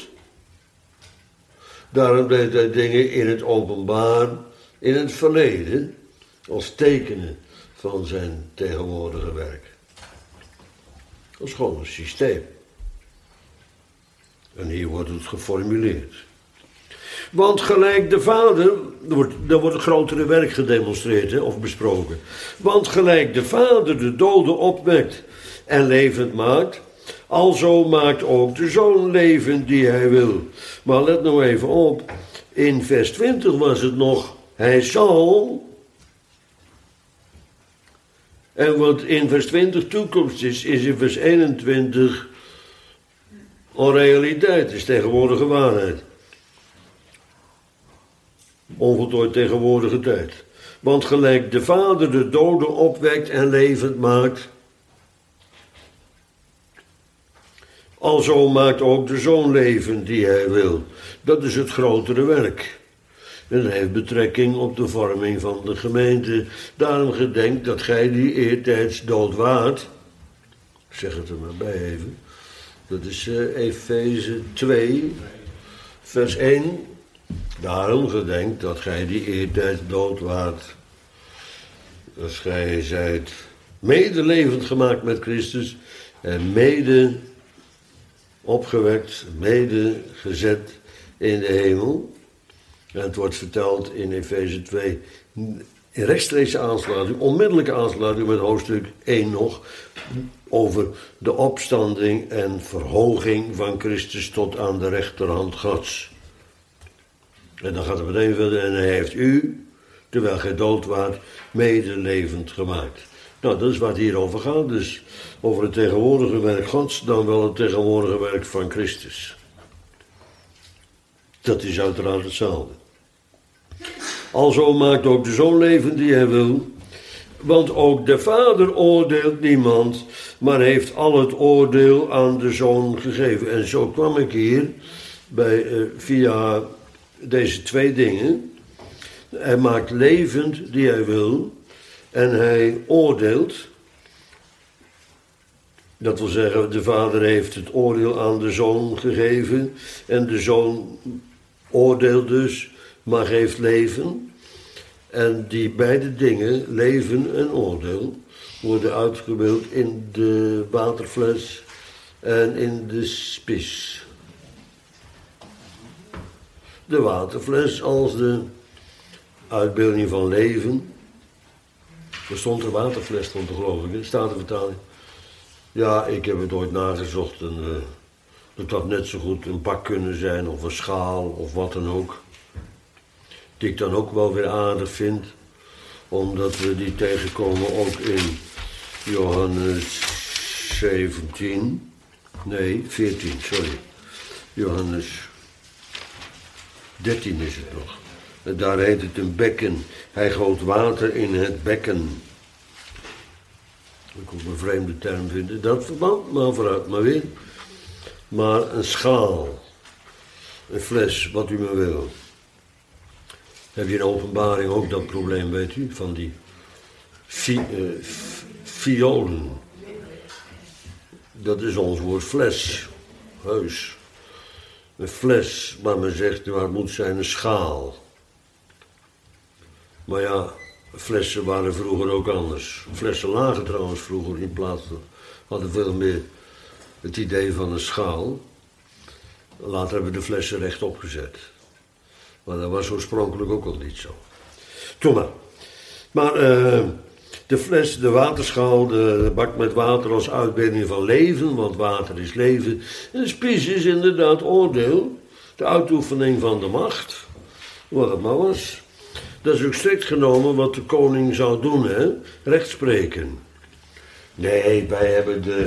daarom deed hij dingen in het openbaar, in het verleden, als tekenen van zijn tegenwoordige werk. Dat is gewoon een systeem. En hier wordt het geformuleerd. Want gelijk de Vader, er wordt, er wordt het grotere werk gedemonstreerd, hè, of besproken. Want gelijk de Vader de doden opwekt en levend maakt, alzo maakt ook de Zoon levend die hij wil. Maar let nou even op, in vers twintig was het nog, hij zal. En wat in vers twintig toekomst is, is in vers eenentwintig onrealiteit, is tegenwoordige waarheid. Onvoltooid tegenwoordige tijd. Want gelijk de Vader de doden opwekt en levend maakt, alzo maakt ook de Zoon levend die hij wil. Dat is het grotere werk. En dat heeft betrekking op de vorming van de gemeente. Daarom gedenkt dat gij die eertijds dood waart. Ik zeg het er maar bij even. Dat is uh, Efeze twee, vers één. Daarom gedenkt dat gij die eertijds dood waart. Als gij zijt mede levend gemaakt met Christus en mede opgewekt, mede gezet in de hemel. En het wordt verteld in Efeze twee, in rechtstreekse aansluiting, onmiddellijke aansluiting met hoofdstuk één nog, over de opstanding en verhoging van Christus tot aan de rechterhand Gods. En dan gaat het meteen verder, en hij heeft u, terwijl gij dood waart, mede levend gemaakt. Nou, dat is waar het hier over gaat, dus over het tegenwoordige werk Gods, dan wel het tegenwoordige werk van Christus. Dat is uiteraard hetzelfde. Alzo maakt ook de Zoon levend die hij wil, want ook de Vader oordeelt niemand, maar heeft al het oordeel aan de Zoon gegeven. En zo kwam ik hier bij, uh, via deze twee dingen. Hij maakt levend die hij wil en hij oordeelt. Dat wil zeggen, de Vader heeft het oordeel aan de Zoon gegeven en de Zoon oordeelt dus, maar geeft leven. En die beide dingen, leven en oordeel, worden uitgebeeld in de waterfles en in de spis. De waterfles als de uitbeelding van leven. Er stond een waterfles, stond er geloof ik, in Statenvertaling. Ja, ik heb het ooit nagezocht en uh, dat had net zo goed een bak kunnen zijn of een schaal of wat dan ook. Die ik dan ook wel weer aardig vind, omdat we die tegenkomen ook in Johannes zeventien, nee, veertien, sorry. Johannes dertien is het nog. En daar heet het een bekken. Hij goot water in het bekken. Ik moet een vreemde term vinden in dat verband, maar vooruit maar weer. Maar een schaal, een fles, wat u maar wil. Heb je in openbaring ook dat probleem, weet u, van die fi, uh, violen. Dat is ons woord fles, heus. Een fles, maar men zegt, maar het moet zijn een schaal. Maar ja, flessen waren vroeger ook anders. Flessen lagen trouwens vroeger in plaats van, hadden veel meer het idee van een schaal. Later hebben we de flessen rechtop gezet. Maar dat was oorspronkelijk ook al niet zo. Toen maar. Maar uh, de fles, de waterschaal, de bak met water als uitbeelding van leven, want water is leven. En de spies is inderdaad oordeel, de uitoefening van de macht, wat het maar was. Dat is ook strikt genomen wat de koning zou doen, hè? Rechtspreken. Nee, wij hebben de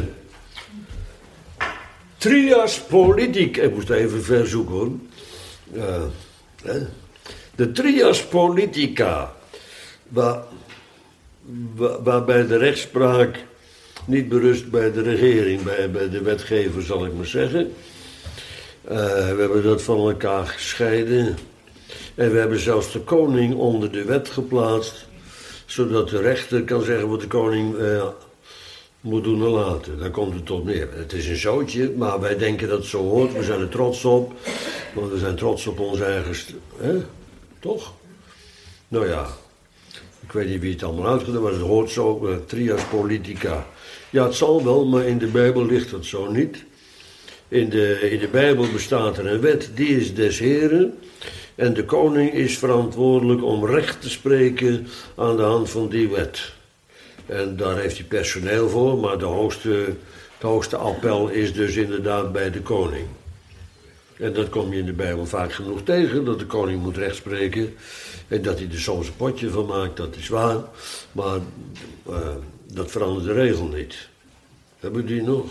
trias politica, ik moest even verzoeken hoor. Uh, hè? De trias politica, waar, waar, waarbij de rechtspraak niet berust bij de regering, bij, bij de wetgever zal ik maar zeggen. Uh, we hebben dat van elkaar gescheiden. En we hebben zelfs de koning onder de wet geplaatst, zodat de rechter kan zeggen wat de koning uh, moet doen en laten. Daar komt het tot neer. Het is een zootje, maar wij denken dat het zo hoort. We zijn er trots op, want we zijn trots op ons eigen... St- hè? Toch? Nou ja, ik weet niet wie het allemaal uitgedaan, maar het hoort zo, uh, trias politica. Ja, het zal wel, maar in de Bijbel ligt het zo niet. In de, in de Bijbel bestaat er een wet, die is des Heren. En de koning is verantwoordelijk om recht te spreken aan de hand van die wet. En daar heeft hij personeel voor, maar de hoogste, het hoogste appel is dus inderdaad bij de koning. En dat kom je in de Bijbel vaak genoeg tegen, dat de koning moet recht spreken. En dat hij er soms een potje van maakt, dat is waar. Maar uh, dat verandert de regel niet. Hebben we die nog?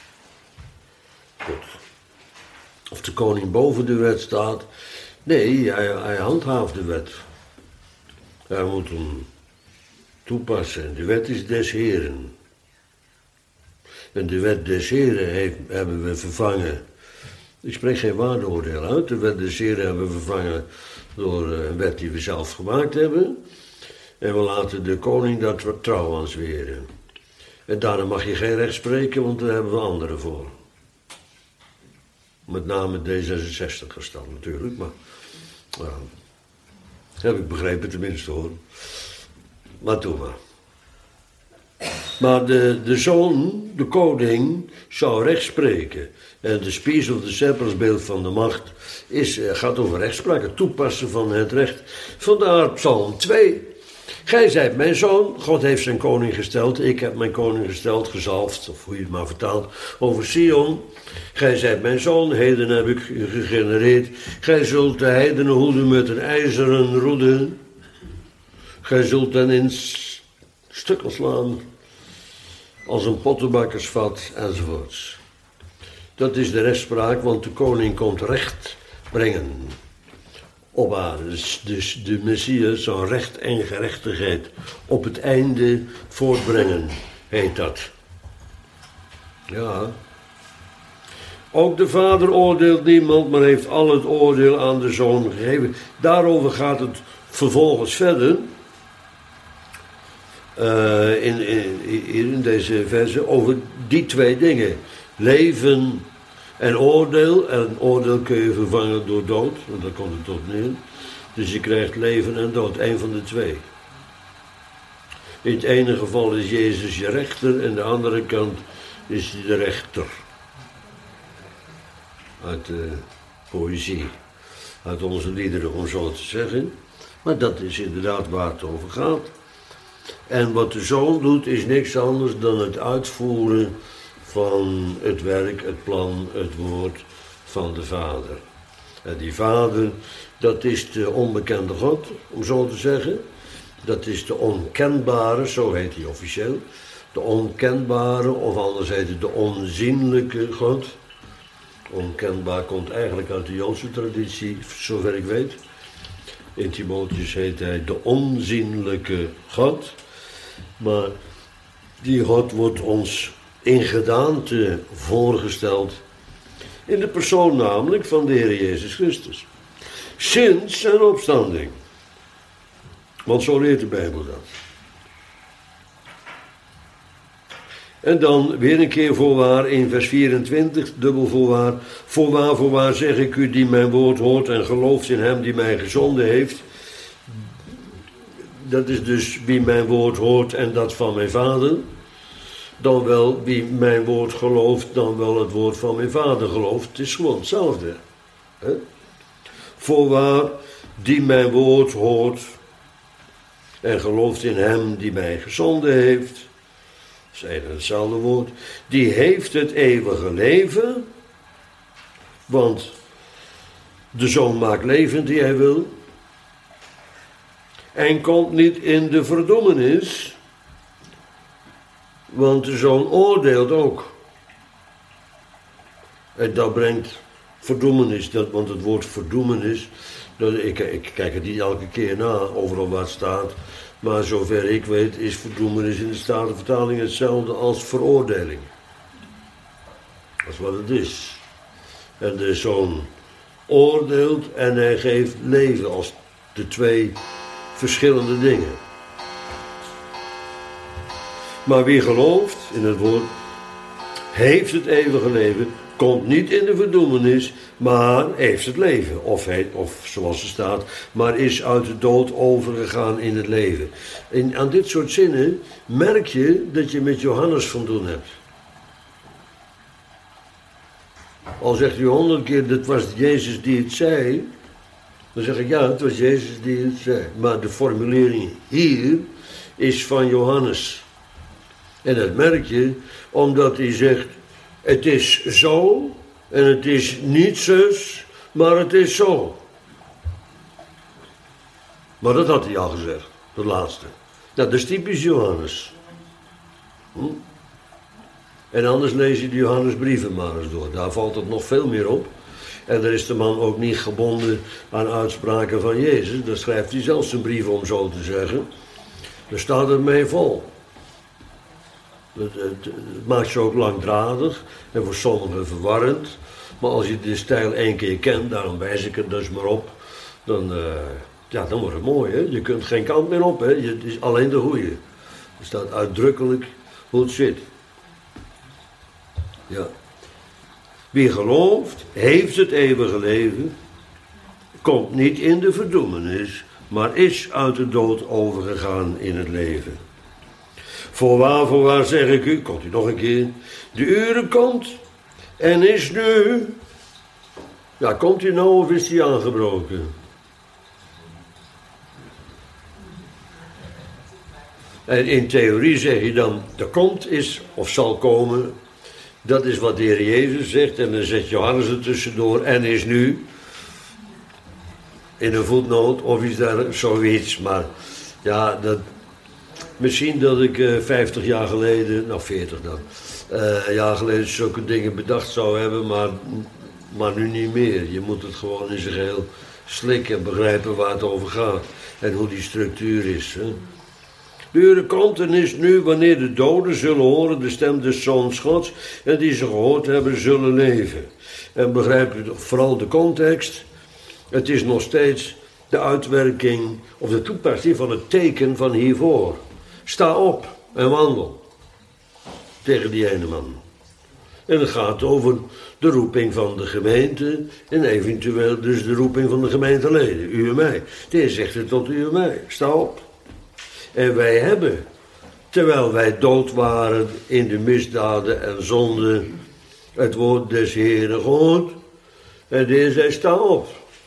Goed. Of de koning boven de wet staat. Nee, hij, hij handhaaft de wet. Hij moet hem toepassen. De wet is des Heren. En de wet des Heren heeft, hebben we vervangen. Ik spreek geen waardeoordeel uit. De wet des Heren hebben we vervangen door een wet die we zelf gemaakt hebben. En we laten de koning daar trouw aan zweren. En daarom mag je geen recht spreken, want daar hebben we anderen voor. Met name D zesenzestigers dan natuurlijk, maar... Nou, heb ik begrepen tenminste hoor. Maar doe maar. Maar de, de zoon, de koning, zou recht spreken. En de spies of de scepter als beeld van de macht is, gaat over rechtspraak, het toepassen van het recht. Vandaar Psalm twee. Gij zijt mijn zoon, God heeft zijn koning gesteld, ik heb mijn koning gesteld, gezalfd, of hoe je het maar vertaalt, over Sion. Gij zijt mijn zoon, heden heb ik u gegenereerd. Gij zult de heidenen hoeden met een ijzeren roede. Gij zult hen in stukken slaan, als een pottenbakkersvat, enzovoorts. Dat is de rechtspraak, want de koning komt recht brengen op aarde. Dus, dus de Messias zou recht en gerechtigheid op het einde voortbrengen, heet dat. Ja. Ook de vader oordeelt niemand, maar heeft al het oordeel aan de zoon gegeven. Daarover gaat het vervolgens verder. Uh, in, in, in deze verse over die twee dingen. Leven en oordeel. En oordeel kun je vervangen door dood. Want daar komt het tot neer. Dus je krijgt leven en dood. Eén van de twee. In het ene geval is Jezus je rechter. En de andere kant is hij de rechter. Uit de poëzie. Uit onze liederen, om zo te zeggen. Maar dat is inderdaad waar het over gaat. En wat de zoon doet is niks anders dan het uitvoeren van het werk, het plan, het woord van de vader. En die vader, dat is de onbekende God, om zo te zeggen. Dat is de onkenbare, zo heet hij officieel. De onkenbare, of anders heet het de onzienlijke God. Onkenbaar komt eigenlijk uit de Joodse traditie, zover ik weet. In Timotheus heet hij de onzienlijke God. Maar die God wordt ons in gedaante voorgesteld. In de persoon namelijk van de Heer Jezus Christus. Sinds zijn opstanding. Want zo leert de Bijbel dat. En dan weer een keer voorwaar in vers vierentwintig, dubbel voorwaar. Voorwaar, voorwaar zeg ik u die mijn woord hoort en gelooft in hem die mij gezonden heeft. Dat is dus wie mijn woord hoort en dat van mijn vader. Dan wel wie mijn woord gelooft, dan wel het woord van mijn vader gelooft. Het is gewoon hetzelfde. He? Voorwaar, die mijn woord hoort en gelooft in hem die mij gezonden heeft. Dat is een en hetzelfde woord. Die heeft het eeuwige leven. Want de Zoon maakt levend die hij wil. En komt niet in de verdommenis. Want de Zoon oordeelt ook. En dat brengt verdoemenis. Dat, want het woord verdoemenis. Dat, ik, ik kijk het niet elke keer na, overal waar het staat. Maar zover ik weet is verdoemenis in de Statenvertaling hetzelfde als veroordeling. Dat is wat het is. En de Zoon oordeelt en hij geeft leven als de twee verschillende dingen. Maar wie gelooft in het woord, heeft het eeuwige leven, komt niet in de verdoemenis, maar heeft het leven. Of, hij, of zoals er staat, maar is uit de dood overgegaan in het leven. En aan dit soort zinnen merk je dat je met Johannes van doen hebt. Al zegt u honderd keer, dat was Jezus die het zei, dan zeg ik ja, het was Jezus die het zei. Maar de formulering hier is van Johannes. En dat merk je omdat hij zegt, het is zo en het is niet zus, maar het is zo. Maar dat had hij al gezegd, dat laatste. Nou, dat is typisch Johannes. Hm? En anders lees je de Johannesbrieven maar eens door. Daar valt het nog veel meer op. En daar is de man ook niet gebonden aan uitspraken van Jezus. Daar schrijft hij zelfs een brief om zo te zeggen. Daar staat het mee vol. Het, het, het maakt je ook langdradig en voor sommigen verwarrend. Maar als je de stijl één keer kent, daarom wijs ik het dus maar op. Dan, uh, ja, dan wordt het mooi. Hè? Je kunt geen kant meer op. Hè? Je, het is alleen de goeie. Er staat uitdrukkelijk hoe het zit. Ja. Wie gelooft, heeft het eeuwige leven, komt niet in de verdoemenis, maar is uit de dood overgegaan in het leven. Voorwaar, voorwaar zeg ik u, komt u nog een keer, de uren komt en is nu. Ja, komt u nou of is die aangebroken? En in theorie zeg je dan, er komt is of zal komen. Dat is wat de Heer Jezus zegt en dan zet Johannes er tussendoor en is nu in een voetnoot of iets daar zoiets. Maar ja, dat, misschien dat ik uh, vijftig jaar geleden, nou veertig dan, uh, jaar geleden zulke dingen bedacht zou hebben, maar, maar nu niet meer. Je moet het gewoon in zijn geheel slikken en begrijpen waar het over gaat en hoe die structuur is. Hè. De uren komt en is nu wanneer de doden zullen horen de stem des Zoons Gods en die ze gehoord hebben zullen leven. En begrijp je vooral de context. Het is nog steeds de uitwerking of de toepassing van het teken van hiervoor. Sta op en wandel tegen die ene man. En het gaat over de roeping van de gemeente en eventueel dus de roeping van de gemeenteleden, u en mij. De Heer zegt het tot u en mij, sta op. En wij hebben, terwijl wij dood waren in de misdaden en zonden, het woord des Heeren gehoord. En de Heer zei, sta op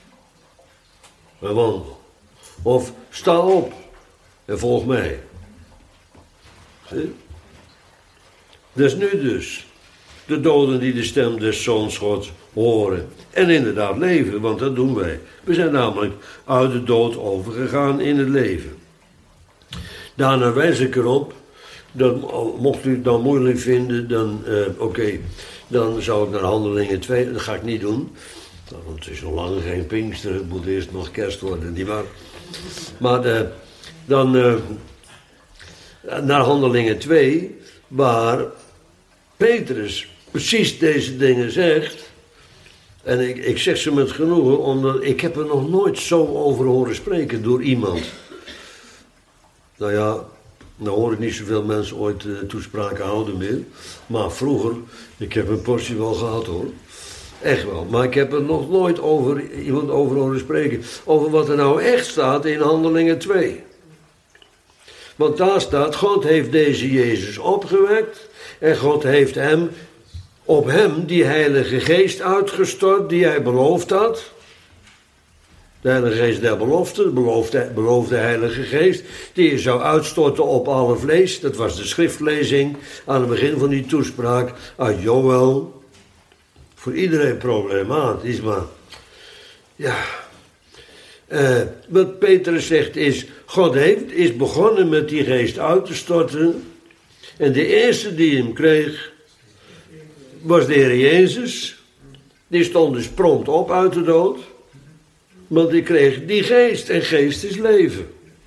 en wandel. Of sta op en volg mij. Zie? Dat is nu dus. De doden die de stem des Zoons Gods horen. En inderdaad leven, want dat doen wij. We zijn namelijk uit de dood overgegaan in het leven. Daarna wijs ik erop, dat, mocht u het dan moeilijk vinden, dan uh, oké, okay, dan zou ik naar Handelingen twee, dat ga ik niet doen. Want het is nog lang geen Pinkster, het moet eerst nog kerst worden, nietwaar? Maar uh, dan uh, naar Handelingen twee, waar Petrus precies deze dingen zegt. En ik, ik zeg ze met genoegen, omdat ik heb er nog nooit zo over horen spreken door iemand. Nou ja, Nou hoor ik niet zoveel mensen ooit uh, toespraken houden meer. Maar vroeger, ik heb een portie wel gehad hoor. Echt wel. Maar ik heb er nog nooit over iemand over horen spreken. Over wat er nou echt staat in Handelingen twee. Want daar staat, God heeft deze Jezus opgewekt. En God heeft hem, op hem die Heilige Geest uitgestort die hij beloofd had. De Heilige Geest der belofte, de beloofde, beloofde Heilige Geest, die je zou uitstorten op alle vlees. Dat was de schriftlezing aan het begin van die toespraak uit Joël. Voor iedereen problematisch, maar ja. Uh, wat Petrus zegt is, God heeft, is begonnen met die geest uit te storten. En de eerste die hem kreeg, was de Heer Jezus. Die stond dus prompt op uit de dood. Want die kreeg die geest, en geest is leven.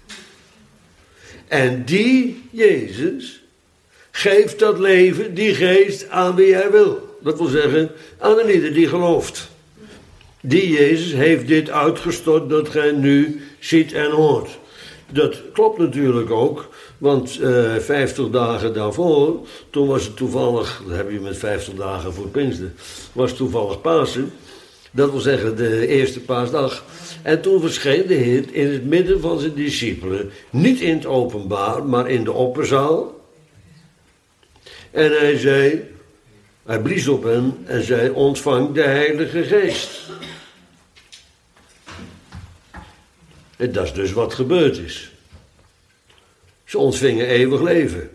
En die Jezus geeft dat leven, die geest, aan wie hij wil. Dat wil zeggen, aan een ieder die gelooft. Die Jezus heeft dit uitgestort dat gij nu ziet en hoort. Dat klopt natuurlijk ook, want uh, vijftig dagen daarvoor, toen was het toevallig, dat heb je met vijftig dagen voor Pinkster, was toevallig Pasen. Dat wil zeggen de eerste paasdag. En toen verscheen de Heer in het midden van zijn discipelen. Niet in het openbaar, maar in de opperzaal. En hij zei, hij blies op hen en zei, ontvang de Heilige Geest. En dat is dus wat gebeurd is. Ze ontvingen eeuwig leven.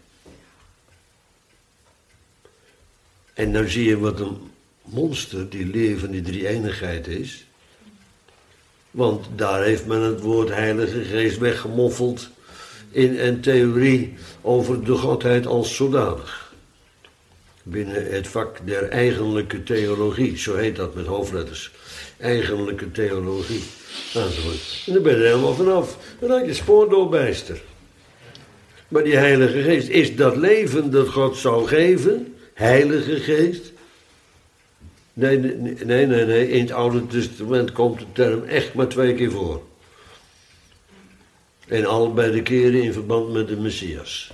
En nou zie je wat een monster die leer van die drie-eenigheid is. Want daar heeft men het woord Heilige Geest weggemoffeld in een theorie over de Godheid als zodanig. Binnen het vak der eigenlijke theologie, zo heet dat met hoofdletters. Eigenlijke theologie. Enzovoort. En dan ben je er helemaal vanaf. Dan raak je spoor door bijster. Maar die Heilige Geest, is dat leven dat God zou geven? Heilige Geest? Nee, nee, nee, nee, nee. In het Oude Testament komt de term echt maar twee keer voor. En allebei de keren in verband met de Messias.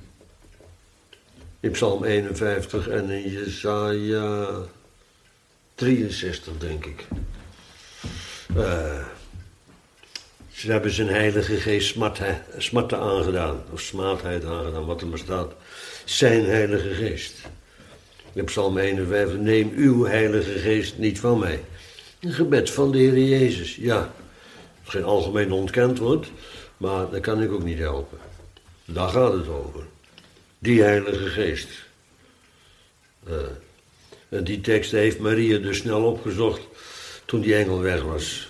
In Psalm eenenvijftig en in Jesaja drieënzestig, denk ik. Uh, ze hebben zijn Heilige Geest smarten aangedaan. Of smaadheid aangedaan, wat er maar staat. Zijn Heilige Geest. In Psalm eenenvijftig, neem uw Heilige Geest niet van mij. Een gebed van de Heer Jezus, ja. Geen algemeen ontkend wordt, maar dat kan ik ook niet helpen. Daar gaat het over. Die Heilige Geest. Uh, en die tekst heeft Maria dus snel opgezocht toen die engel weg was.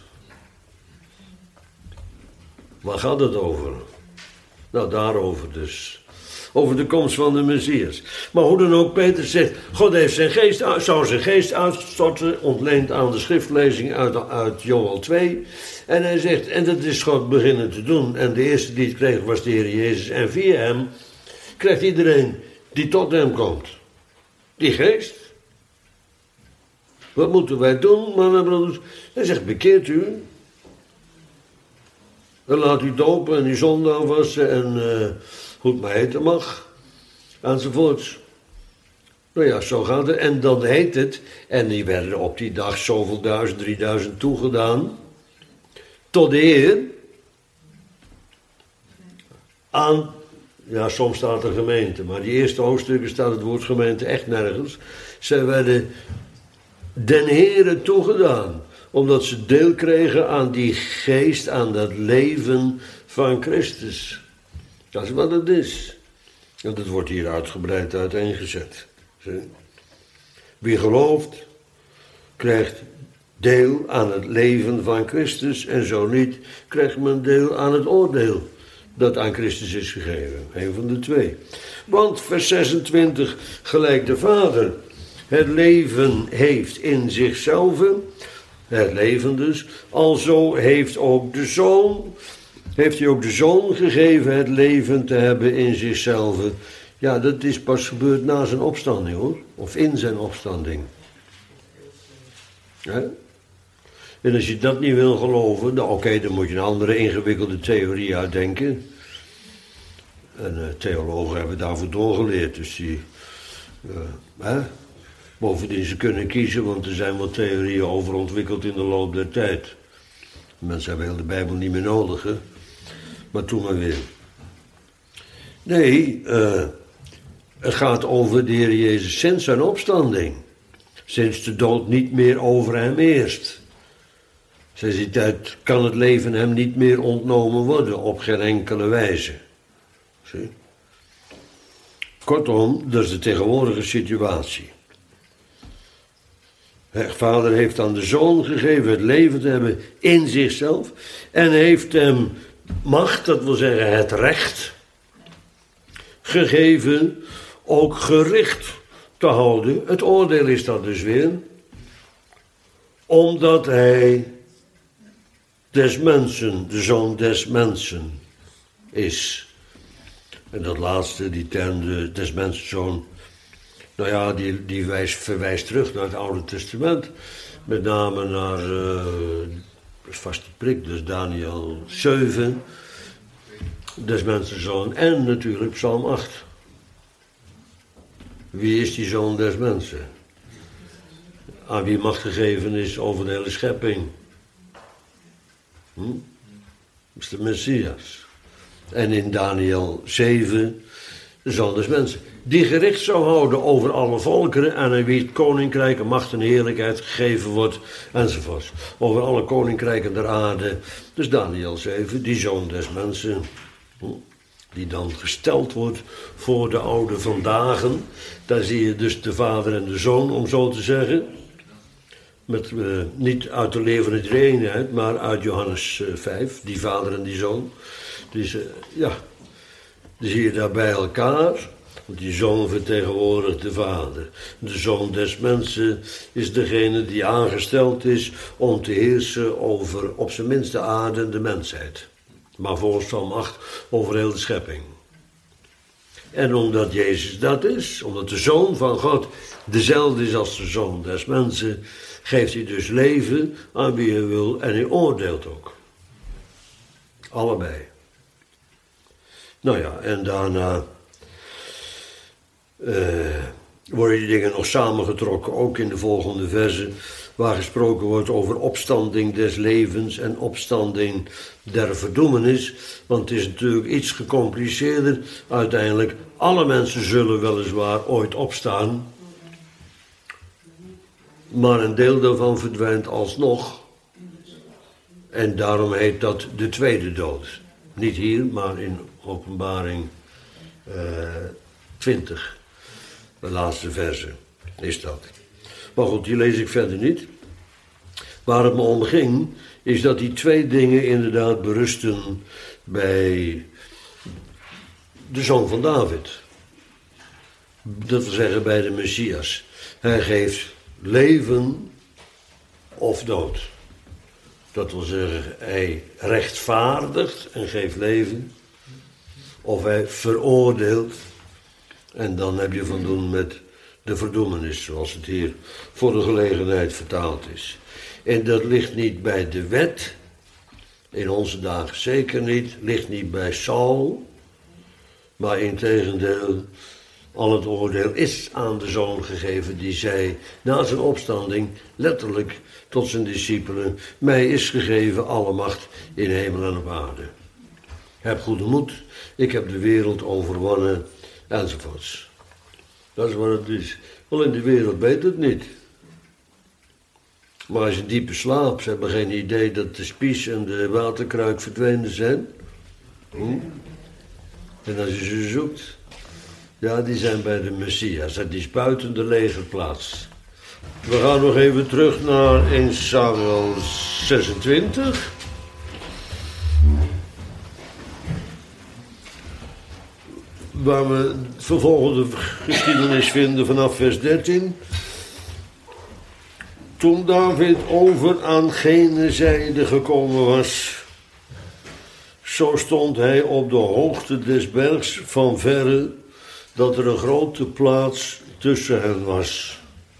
Waar gaat het over? Nou, daarover dus. Over de komst van de Messias. Maar hoe dan ook, Peter zegt, God heeft zijn geest, zou zijn geest uitstorten, ontleend aan de schriftlezing uit, uit Joël twee. En hij zegt, en dat is God beginnen te doen. En de eerste die het kreeg was de Heer Jezus. En via hem krijgt iedereen die tot hem komt. Die geest. Wat moeten wij doen, mannen en broeders? Hij zegt, bekeert u. Dan laat u dopen en uw zonde afwassen en uh, hoe het maar heten mag. Enzovoorts. Nou ja, zo gaat het. En dan heet het, en die werden op die dag zoveel duizend, drieduizend toegedaan. Tot de Heer. Aan, ja, soms staat er gemeente, maar die eerste hoofdstukken staat het woord gemeente echt nergens. Zij werden den Heere toegedaan, omdat ze deel kregen aan die geest, aan dat leven van Christus. Dat is wat het is. En dat wordt hier uitgebreid uiteengezet. Wie gelooft, krijgt deel aan het leven van Christus, en zo niet, krijgt men deel aan het oordeel dat aan Christus is gegeven. Een van de twee. Want vers zesentwintig, gelijk de Vader het leven heeft in zichzelf, het leven dus, alzo heeft ook de Zoon, heeft hij ook de Zoon gegeven het leven te hebben in zichzelf. Ja, dat is pas gebeurd na zijn opstanding, hoor. Of in zijn opstanding. Ja? En als je dat niet wil geloven, nou oké, okay, dan moet je een andere ingewikkelde theorie uitdenken. En uh, theologen hebben daarvoor doorgeleerd. Dus die, uh, hè? Bovendien, ze kunnen kiezen, want er zijn wat theorieën over ontwikkeld in de loop der tijd. Mensen hebben heel de Bijbel niet meer nodig, hè? Maar toen maar weer. Nee, uh, het gaat over de Heer Jezus sinds zijn opstanding. Sinds de dood niet meer over hem heerst. Sinds die tijd kan het leven hem niet meer ontnomen worden, op geen enkele wijze. Zie? Kortom, dat is de tegenwoordige situatie. De Vader heeft aan de Zoon gegeven het leven te hebben in zichzelf. En heeft hem macht, dat wil zeggen het recht, gegeven ook gericht te houden. Het oordeel is dat dus weer. Omdat hij des mensen, de Zoon des mensen is. En dat laatste, die term, de des mensen zoon, nou ja, die, die wijst, verwijst terug naar het Oude Testament. Met name naar, uh, vaste prik, dus Daniel zeven, des mensen zoon en natuurlijk Psalm acht. Wie is die zoon des mensen? Aan wie macht gegeven is over de hele schepping? Hm? Dat is de Messias. En in Daniel zeven, de zoon des mensen. Die gericht zou houden over alle volkeren en aan wie het koninkrijk en macht en heerlijkheid gegeven wordt, enzovoort. Over alle koninkrijken der aarde. Dus Daniel zeven, die zoon des mensen. Hm? Die dan gesteld wordt voor de oude vandagen. Daar zie je dus de vader en de zoon, om zo te zeggen. Met, uh, niet uit de levende drie-eenheid, maar uit Johannes uh, vijf, die vader en die zoon. Dus uh, ja, die zie je daar bij elkaar. Want die zoon vertegenwoordigt de vader. De zoon des mensen is degene die aangesteld is om te heersen over op zijn minst de aarde en de mensheid. Maar volgens Psalm acht over heel de schepping. En omdat Jezus dat is, omdat de Zoon van God dezelfde is als de Zoon des mensen, geeft hij dus leven aan wie hij wil en hij oordeelt ook. Allebei. Nou ja, en daarna uh, worden die dingen nog samengetrokken, ook in de volgende versen, waar gesproken wordt over opstanding des levens en opstanding der verdoemenis. Want het is natuurlijk iets gecompliceerder. Uiteindelijk, alle mensen zullen weliswaar ooit opstaan. Maar een deel daarvan verdwijnt alsnog. En daarom heet dat de tweede dood. Niet hier, maar in Openbaring uh, twintig. De laatste verse is dat. Maar goed, die lees ik verder niet. Waar het me om ging, is dat die twee dingen inderdaad berusten bij de zoon van David. Dat wil zeggen bij de Messias. Hij geeft leven of dood. Dat wil zeggen, hij rechtvaardigt en geeft leven. Of hij veroordeelt. En dan heb je van doen met de verdoemenis, zoals het hier voor de gelegenheid vertaald is. En dat ligt niet bij de wet, in onze dagen zeker niet, ligt niet bij Saul, maar integendeel, al het oordeel is aan de zoon gegeven die zei na zijn opstanding letterlijk tot zijn discipelen: mij is gegeven alle macht in hemel en op aarde. Heb goede moed, ik heb de wereld overwonnen, enzovoorts. Dat is wat het is. Wel, in de wereld weet het niet. Maar als je diepe slaapt, ze hebben geen idee dat de spies en de waterkruik verdwenen zijn. Hm? En als je ze zoekt, ja, die zijn bij de Messias. Dat is buiten de legerplaats. We gaan nog even terug naar eerste Samuel zesentwintig. Waar we vervolgens de geschiedenis vinden vanaf vers dertien. Toen David over aan gene zijde gekomen was, zo stond hij op de hoogte des bergs van verre, dat er een grote plaats tussen hen was.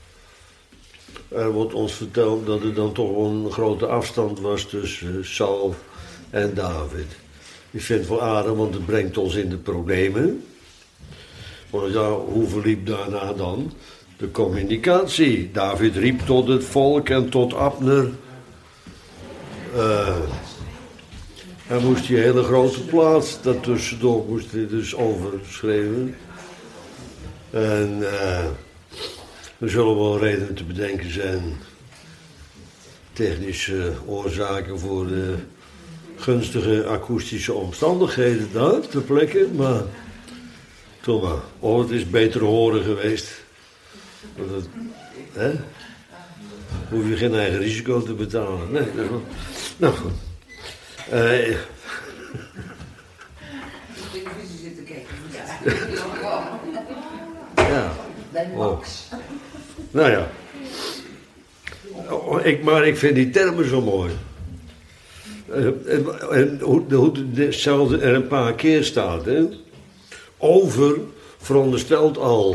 Er wordt ons verteld dat er dan toch een grote afstand was tussen Saul en David. Ik vind het wel aardig, want het brengt ons in de problemen. Maar ja, hoe verliep daarna dan de communicatie? David riep tot het volk en tot Abner. Uh, hij moest die hele grote plaats, daartussendoor moest hij dus overschreven. En uh, er zullen wel redenen te bedenken zijn. Technische oorzaken voor de gunstige akoestische omstandigheden daar ter plekke. Maar toch maar, oh, het is beter horen geweest. Want het, hè? Hoef je geen eigen risico te betalen. Nee, dat is wel... Nou goed. Uh, televisie zitten kijken. Ja. Oh. Nou ja. Oh, ik, maar ik vind die termen zo mooi. Uh, en, en hoe, hoe hetzelfde er een paar keer staat. Hè? Over veronderstelt al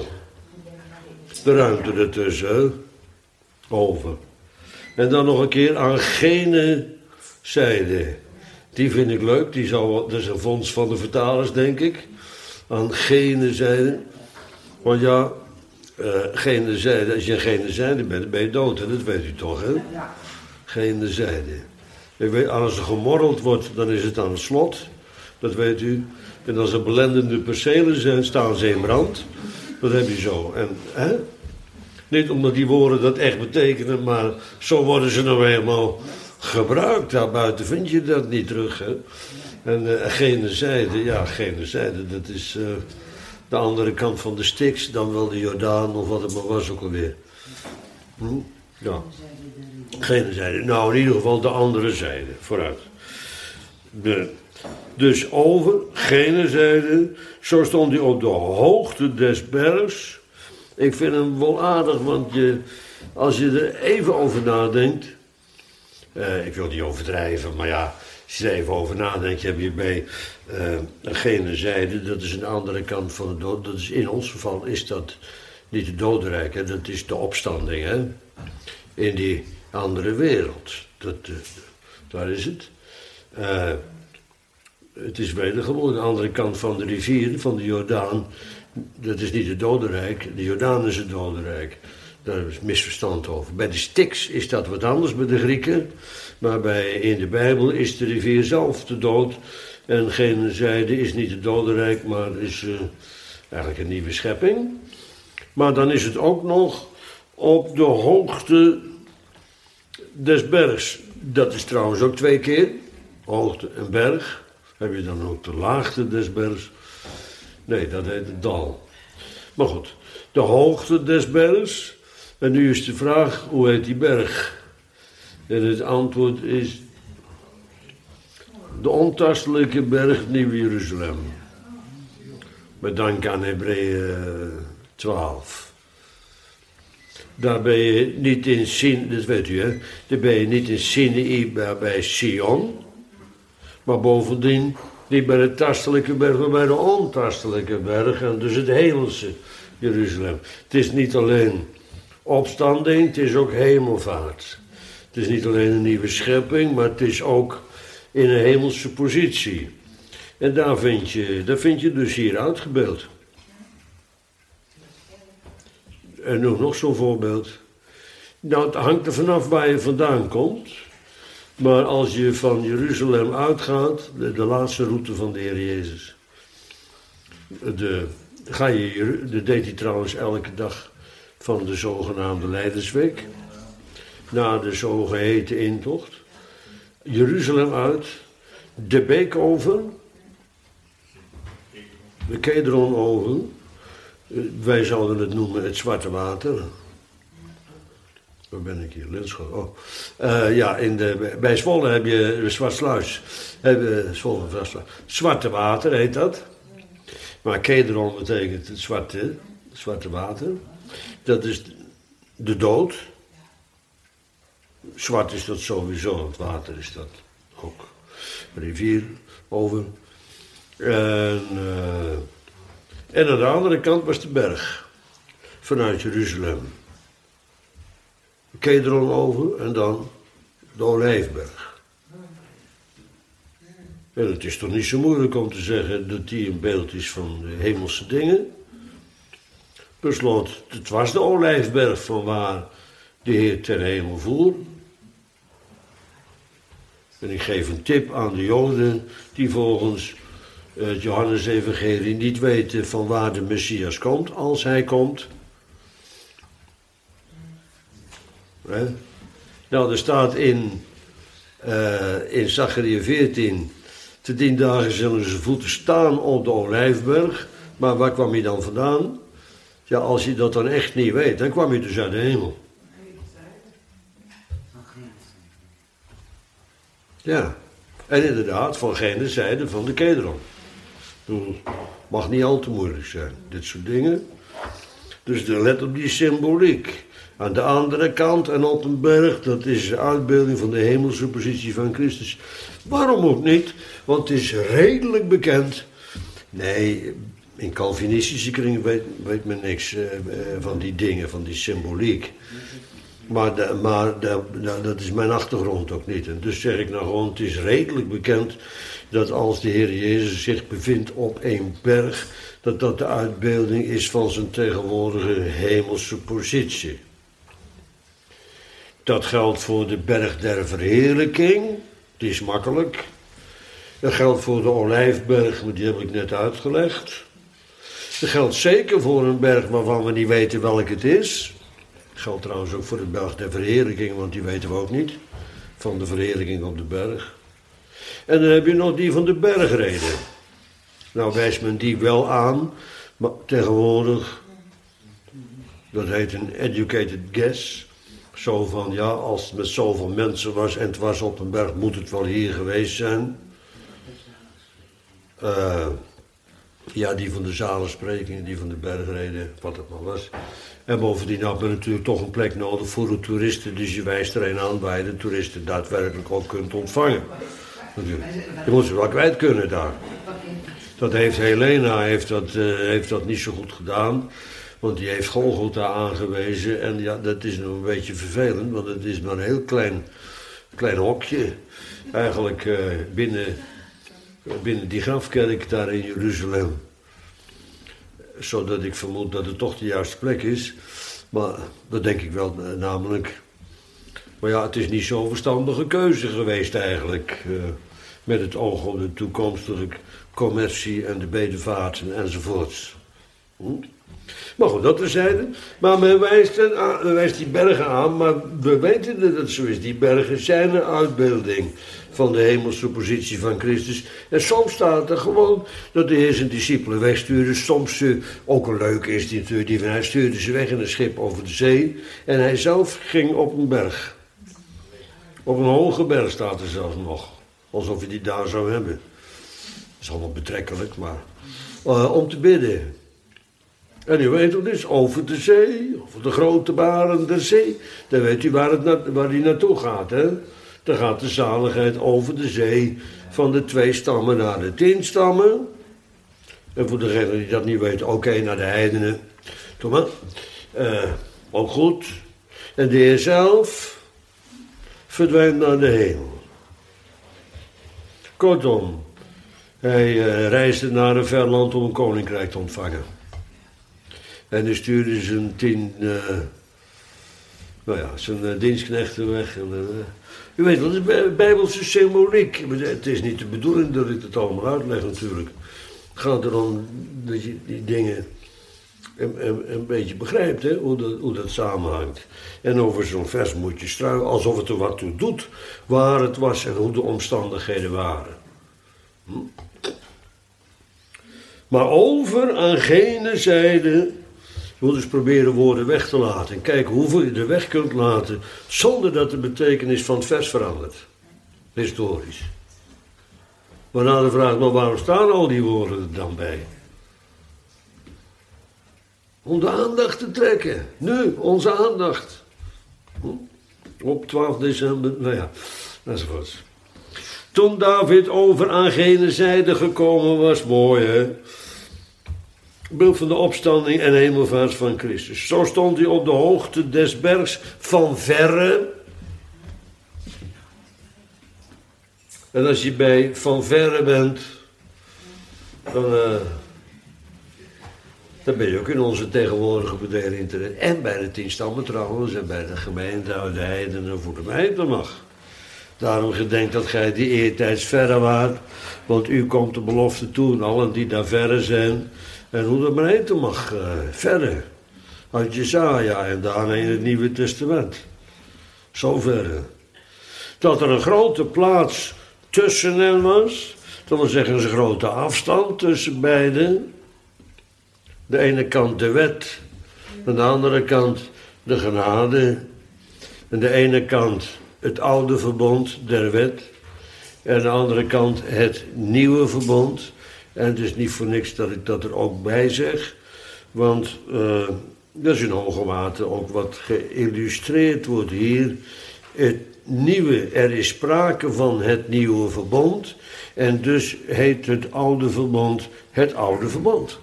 de ruimte ertussen. Over. En dan nog een keer aan gene zijde. Die vind ik leuk. Die zal, dat is een fonds van de vertalers, denk ik. Aan gene zijde. Want ja, uh, gene zijde, als je aan gene zijde bent, ben je dood. Hè? Dat weet u toch, hè? Gene zijde. Ik weet, als er gemorreld wordt, dan is het aan het slot. Dat weet u. En als er belendende percelen zijn, staan ze in brand. Dat heb je zo. En, hè? Niet omdat die woorden dat echt betekenen, maar zo worden ze nou helemaal gebruikt. Daarbuiten vind je dat niet terug, hè. En uh, gene zijde, ja, gene zijde, dat is uh, de andere kant van de Styx, dan wel de Jordaan of wat het maar was ook alweer. Hm? Ja. Gene zijde. Nou, in ieder geval de andere zijde, vooruit. De, dus over, gene zijde, zo stond hij op de hoogte des bergs. Ik vind hem wel aardig, want je, als je er even over nadenkt... Uh, ik wil niet overdrijven, maar ja, als je er even over nadenkt... heb je bij uh, gene zijde, dat is een andere kant van de dood. Dat is, in ons geval is dat niet de dodenrijk, hè, dat is de opstanding, hè. In die andere wereld. Dat, uh, daar is het. Uh, het is wedergeboren, de andere kant van de rivier, van de Jordaan... Dat is niet het dodenrijk, de Jordaan is het dodenrijk. Daar is misverstand over. Bij de Styx is dat wat anders bij de Grieken. Maar bij, in de Bijbel is de rivier zelf de dood. En geen zijde is niet het dodenrijk, maar is uh, eigenlijk een nieuwe schepping. Maar dan is het ook nog op de hoogte des bergs. Dat is trouwens ook twee keer. Hoogte en berg. Heb je dan ook de laagte des bergs. Nee, dat heet het dal. Maar goed, de hoogte des bergs. En nu is de vraag, hoe heet die berg? En het antwoord is... de ontastelijke berg Nieuw-Jeruzalem. Met dank aan Hebreeën twaalf. Daar ben je niet in Sin, dat weet u hè. Daar ben je niet in Sinai, maar bij Sion. Maar bovendien... niet bij de tastelijke berg, maar bij de ontastelijke berg. En dus het hemelse Jeruzalem. Het is niet alleen opstanding, het is ook hemelvaart. Het is niet alleen een nieuwe schepping, maar het is ook in een hemelse positie. En daar vind je, daar vind je dus hier uitgebeeld. En nog, nog zo'n voorbeeld. Nou, het hangt er vanaf waar je vandaan komt... Maar als je van Jeruzalem uitgaat, de, de laatste route van de Heer Jezus. De, ga je, dat deed hij trouwens elke dag van de zogenaamde Leidersweek. Na de zogeheten intocht. Jeruzalem uit, de beek over. De Kedron over. Wij zouden het noemen het Zwarte Water. Waar ben ik hier? Linschoot. Oh. Uh, ja, in de, bij Zwolle heb je de Zwartsluis. Heb, Zwolle, Zwarte Water heet dat. Maar Kedron betekent het zwarte, zwarte water. Dat is de dood. Zwart is dat sowieso, het water is dat ook. Rivier over. En, uh, en aan de andere kant was de berg. Vanuit Jeruzalem. Kedron over en dan de Olijfberg. En het is toch niet zo moeilijk om te zeggen dat die een beeld is van de hemelse dingen. Per slot, het was de olijfberg van waar de Heer ten hemel voer. En ik geef een tip aan de Joden die volgens het Johannes-evangelie niet weten van waar de Messias komt, als hij komt. He? Nou, er staat in, uh, in Zacharia veertien, te dien dagen zullen zijn voeten staan op de olijfberg. Maar waar kwam hij dan vandaan? Ja, als je dat dan echt niet weet, dan kwam hij dus uit de hemel. Ja, en inderdaad, van gene zijde van de Kedron. Het mag niet al te moeilijk zijn, dit soort dingen. Dus let op die symboliek. Aan de andere kant en op een berg, dat is de uitbeelding van de hemelse positie van Christus. Waarom ook niet? Want het is redelijk bekend. Nee, in Calvinistische kringen weet, weet men niks uh, van die dingen, van die symboliek. Maar, de, maar de, de, dat is mijn achtergrond ook niet. En dus zeg ik nou gewoon, het is redelijk bekend dat als de Heer Jezus zich bevindt op een berg, dat dat de uitbeelding is van zijn tegenwoordige hemelse positie. Dat geldt voor de berg der verheerlijking, die is makkelijk. Dat geldt voor de olijfberg, maar die heb ik net uitgelegd. Dat geldt zeker voor een berg waarvan we niet weten welk het is. Dat geldt trouwens ook voor de berg der verheerlijking, want die weten we ook niet. Van de verheerlijking op de berg. En dan heb je nog die van de bergreden. Nou wijst men die wel aan, maar tegenwoordig, dat heet een educated guess. Zo van, ja, als het met zoveel mensen was en het was op een berg, moet het wel hier geweest zijn. Uh, ja, die van de zalensprekingen, die van de bergreden, wat het maar was. En bovendien had men natuurlijk toch een plek nodig voor de toeristen, dus je wijst er een aan waar je de toeristen daadwerkelijk ook kunt ontvangen. Natuurlijk. Je moet ze wel kwijt kunnen daar. Dat heeft Helena heeft dat, uh, heeft dat niet zo goed gedaan. Want die heeft Golgotha aangewezen. En ja, dat is nog een beetje vervelend. Want het is maar een heel klein, klein hokje. Eigenlijk uh, binnen, binnen die grafkerk daar in Jeruzalem. Zodat ik vermoed dat het toch de juiste plek is. Maar dat denk ik wel uh, namelijk. Maar ja, het is niet zo'n verstandige keuze geweest eigenlijk. Uh, met het oog op de toekomstige commercie en de bedevaarten enzovoorts. Hm? Maar goed, dat terzijde. Maar men wijst, uh, wijst die bergen aan, maar we weten dat het zo is. Die bergen zijn een uitbeelding van de hemelse positie van Christus. En soms staat er gewoon dat de Heer zijn discipelen wegstuurde. Soms uh, ook een leuke is die natuurlijk, die van hij stuurde ze weg in een schip over de zee. En hij zelf ging op een berg. Op een hoge berg staat er zelfs nog. Alsof je die daar zou hebben. Dat is allemaal betrekkelijk, maar uh, om te bidden. En u weet hoe het is, over de zee, over de grote baren der zee. Dan weet u waar, het na, waar die naartoe gaat, hè. Dan gaat de zaligheid over de zee van de twee stammen naar de tien stammen. En voor degenen die dat niet weten, oké, okay, naar de heidenen. Kom maar. Uh, ook goed. En de Heer zelf verdwijnt naar de hemel. Kortom, hij uh, reisde naar een ver land om een koninkrijk te ontvangen. En hij stuurde zijn tien, uh, nou ja, zijn uh, dienstknechten weg. En, uh, u weet wel, het is bijbelse symboliek. Het is niet de bedoeling dat ik het allemaal uitleg natuurlijk. Het gaat erom dat je die dingen een, een, een beetje begrijpt, hè, hoe, dat, hoe dat samenhangt. En over zo'n vers moet je struiken, alsof het er wat toe doet, waar het was en hoe de omstandigheden waren. Hm? Maar over aan gene zijde, je moet dus proberen woorden weg te laten. En kijken hoeveel je er weg kunt laten, zonder dat de betekenis van het vers verandert. Historisch. Waarna de vraag, maar waarom staan al die woorden er dan bij? Om de aandacht te trekken. Nu, onze aandacht. Hm? Op twaalf december, nou ja, enzovoorts. Toen David over aan gene zijde gekomen was, mooi hè. Beeld van de opstanding en hemelvaart van Christus. Zo stond hij op de hoogte des bergs van verre. En als je bij van verre bent, dan, uh, dan ben je ook in onze tegenwoordige bedeling terecht. En bij de tien stammen trouwens, en bij de gemeente uit de heidenen voor de meid mag. Daarom gedenkt dat gij die eertijds verre waart, want u komt de belofte toe, allen die daar verre zijn, en hoe de meid mag, uh, verre. Uit Jesaja en daarna in het Nieuwe Testament. Zo verre. Dat er een grote plaats tussen hen was, dat wil zeggen een grote afstand tussen beiden. De ene kant de wet, aan de andere kant de genade. Aan de ene kant het oude verbond der wet, en aan de andere kant het nieuwe verbond. En het is niet voor niks dat ik dat er ook bij zeg, want uh, dat is in hoge mate ook wat geïllustreerd wordt hier. Het nieuwe, er is sprake van het nieuwe verbond, en dus heet het oude verbond het oude verbond.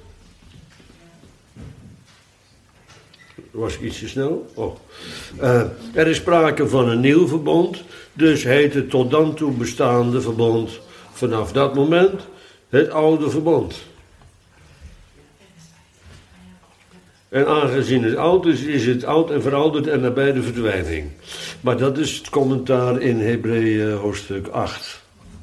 Was ik iets te snel? Oh. Uh, er is sprake van een nieuw verbond, dus heet het tot dan toe bestaande verbond vanaf dat moment het oude verbond. En aangezien het oud is, is het oud en verouderd en nabij de verdwijning. Maar dat is het commentaar in Hebreeën hoofdstuk acht.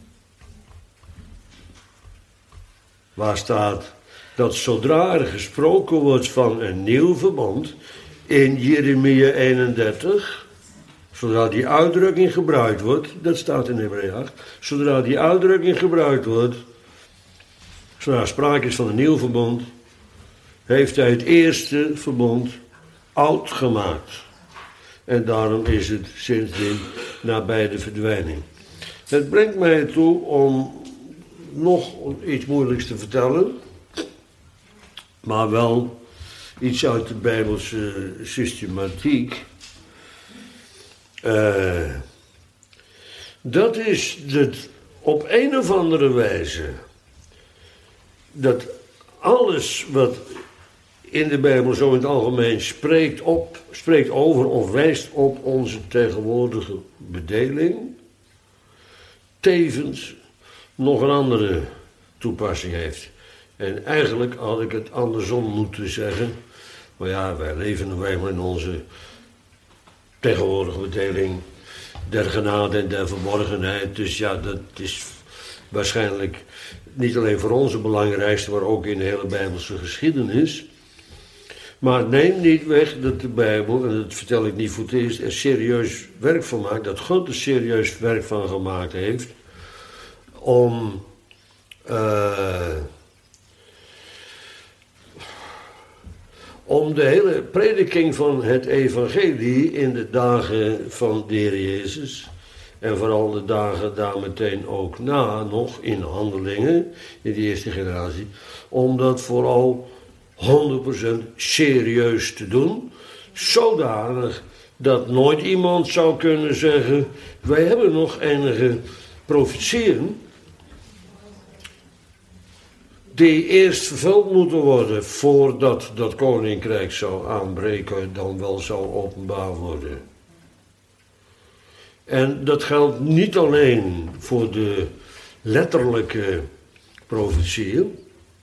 Waar staat dat zodra er gesproken wordt van een nieuw verbond, in Jeremia eenendertig, zodra die uitdrukking gebruikt wordt, dat staat in Hebreeën acht, zodra die uitdrukking gebruikt wordt, zodra sprake is van een nieuw verbond, heeft hij het eerste verbond oud gemaakt. En daarom is het sindsdien nabij de verdwijning. Het brengt mij toe om nog iets moeilijks te vertellen, maar wel iets uit de Bijbelse systematiek. Uh, dat is dat op een of andere wijze dat alles wat in de Bijbel zo in het algemeen spreekt, op, spreekt over of wijst op onze tegenwoordige bedeling, tevens nog een andere toepassing heeft. En eigenlijk had ik het andersom moeten zeggen. Maar ja, wij leven nu eenmaal in onze tegenwoordige bedeling der genade en der verborgenheid. Dus ja, dat is waarschijnlijk niet alleen voor ons het belangrijkste, maar ook in de hele Bijbelse geschiedenis. Maar neem niet weg dat de Bijbel, en dat vertel ik niet voor het eerst, er serieus werk van maakt, dat God er serieus werk van gemaakt heeft, om uh, om de hele prediking van het evangelie in de dagen van de Heer Jezus, en vooral de dagen daar meteen ook na, nog in handelingen, in die eerste generatie, om dat vooral honderd procent serieus te doen, zodanig dat nooit iemand zou kunnen zeggen, wij hebben nog enige profetieën die eerst vervuld moeten worden voordat dat koninkrijk zou aanbreken, dan wel zou openbaar worden. En dat geldt niet alleen voor de letterlijke profetieën,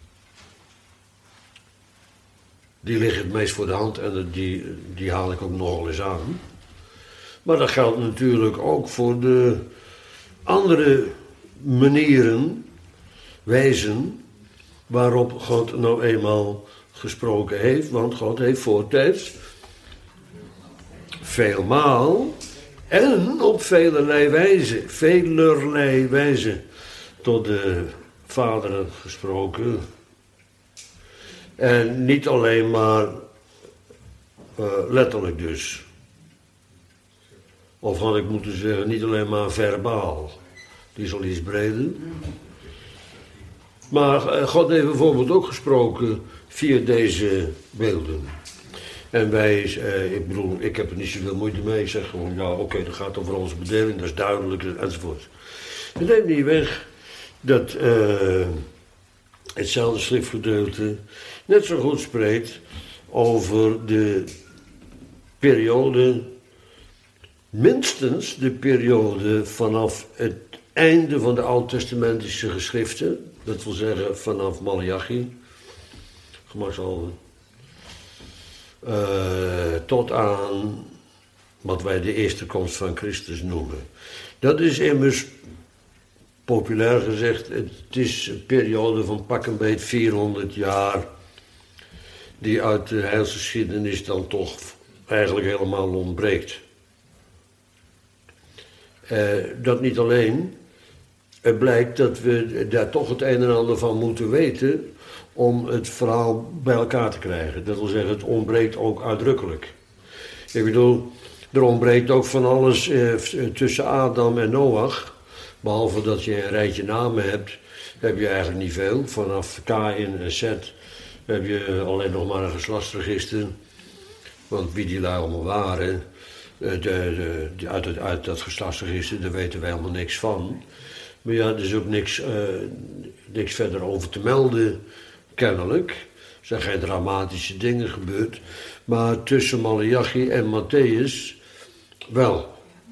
die liggen het meest voor de hand en die, die haal ik ook nogal eens aan. Maar dat geldt natuurlijk ook voor de andere manieren, wijzen, waarop God nou eenmaal gesproken heeft. Want God heeft voortijds veelmaal en op velerlei wijze, velerlei wijze tot de vaderen gesproken. En niet alleen maar uh, letterlijk dus. Of had ik moeten zeggen, niet alleen maar verbaal. Die is al iets breder. Maar uh, God heeft bijvoorbeeld ook gesproken via deze beelden. En wij, uh, ik bedoel, ik heb er niet zoveel moeite mee. Ik zeg gewoon, ja oké, okay, dat gaat over onze bedeling, dat is duidelijk, enzovoort. Het neemt niet weg dat uh, hetzelfde schriftgedeelte net zo goed spreekt over de periode, minstens de periode vanaf het einde van de oud-testamentische geschriften, dat wil zeggen vanaf Maleachi, gemakshalve, uh, tot aan wat wij de eerste komst van Christus noemen. Dat is immers, populair gezegd, het is een periode van pak een beet vierhonderd jaar, die uit de heilsgeschiedenis dan toch eigenlijk helemaal ontbreekt. Uh, dat niet alleen, het blijkt dat we daar toch het een en ander van moeten weten om het verhaal bij elkaar te krijgen. Dat wil zeggen, het ontbreekt ook uitdrukkelijk. Ik bedoel, er ontbreekt ook van alles uh, tussen Adam en Noach. Behalve dat je een rijtje namen hebt, heb je eigenlijk niet veel. Vanaf Kaïn en Seth heb je alleen nog maar een geslachtsregister. Want wie die lui allemaal waren, de, de, de, uit, het, uit dat geslachtsregister, daar weten wij helemaal niks van. Maar ja, er is ook niks, uh, niks verder over te melden, kennelijk. Er zijn geen dramatische dingen gebeurd. Maar tussen Maleachi en Matthäus wel.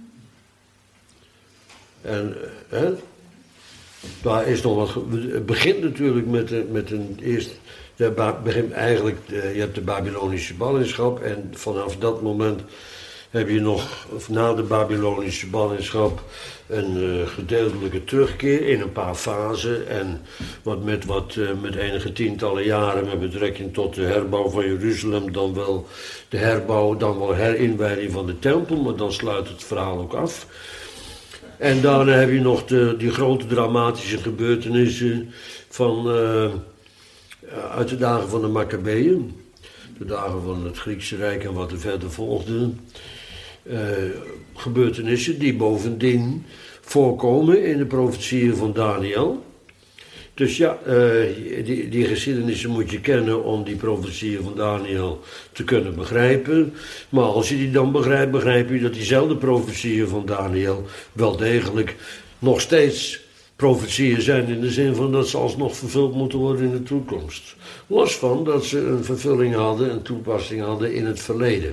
En hè, daar is nog wat. Het begint natuurlijk met, de, met een eerst. Het begint eigenlijk. De, je hebt de Babylonische ballingschap. En vanaf dat moment heb je nog, of na de Babylonische ballingschap, een uh, gedeeltelijke terugkeer in een paar fasen. En wat met, wat, uh, met enige tientallen jaren met betrekking tot de herbouw van Jeruzalem, dan wel de herbouw, dan wel herinwijding van de tempel, maar dan sluit het verhaal ook af. En daarna heb je nog de, die grote dramatische gebeurtenissen van, uh, uit de dagen van de Maccabeeën, de dagen van het Griekse Rijk en wat er verder volgde. Uh, gebeurtenissen die bovendien voorkomen in de profetieën van Daniel. Dus ja, uh, die, die geschiedenissen moet je kennen om die profetieën van Daniel te kunnen begrijpen. Maar als je die dan begrijpt, begrijp je dat diezelfde profetieën van Daniel wel degelijk nog steeds profetieën zijn, in de zin van dat ze alsnog vervuld moeten worden in de toekomst. Los van dat ze een vervulling hadden, een toepassing hadden in het verleden.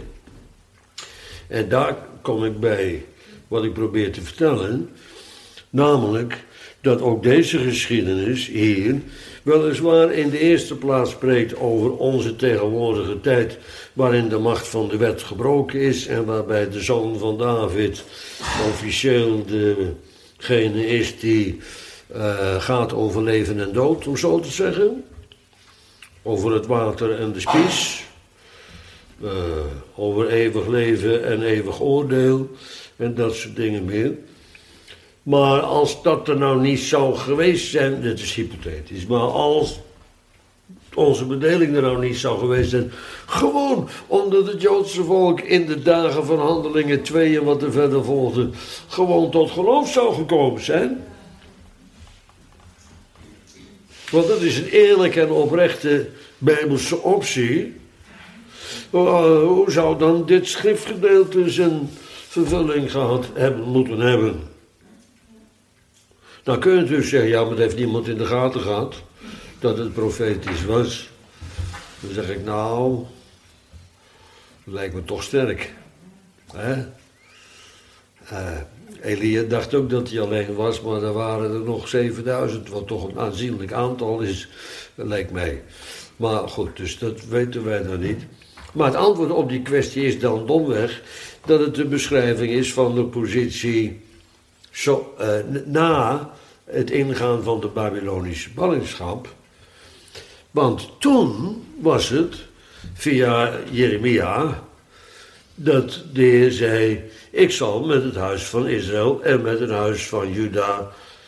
En daar kom ik bij wat ik probeer te vertellen, namelijk dat ook deze geschiedenis hier weliswaar in de eerste plaats spreekt over onze tegenwoordige tijd, waarin de macht van de wet gebroken is en waarbij de zoon van David officieel degene is die uh, gaat over leven en dood, om zo te zeggen, over het water en de spies. Uh, over eeuwig leven en eeuwig oordeel en dat soort dingen meer. Maar als dat er nou niet zou geweest zijn, dit is hypothetisch, maar als onze bedeling er nou niet zou geweest zijn, gewoon omdat het Joodse volk in de dagen van Handelingen twee en wat er verder volgde, gewoon tot geloof zou gekomen zijn. Want dat is een eerlijke en oprechte Bijbelse optie. Uh, hoe zou dan dit schriftgedeelte zijn vervulling gehad hebben, moeten hebben? Nou kun je natuurlijk zeggen, ja, maar dat heeft niemand in de gaten gehad, dat het profetisch was. Dan zeg ik, nou, dat lijkt me toch sterk. Hè? Uh, Elia dacht ook dat hij alleen was, maar er waren er nog zevenduizend, wat toch een aanzienlijk aantal is, lijkt mij. Maar goed, dus dat weten wij dan niet. Maar het antwoord op die kwestie is dan domweg dat het de beschrijving is van de positie zo, uh, na het ingaan van de Babylonische ballingschap. Want toen was het, via Jeremia, dat de Heer zei, ik zal met het huis van Israël en met het huis van Juda.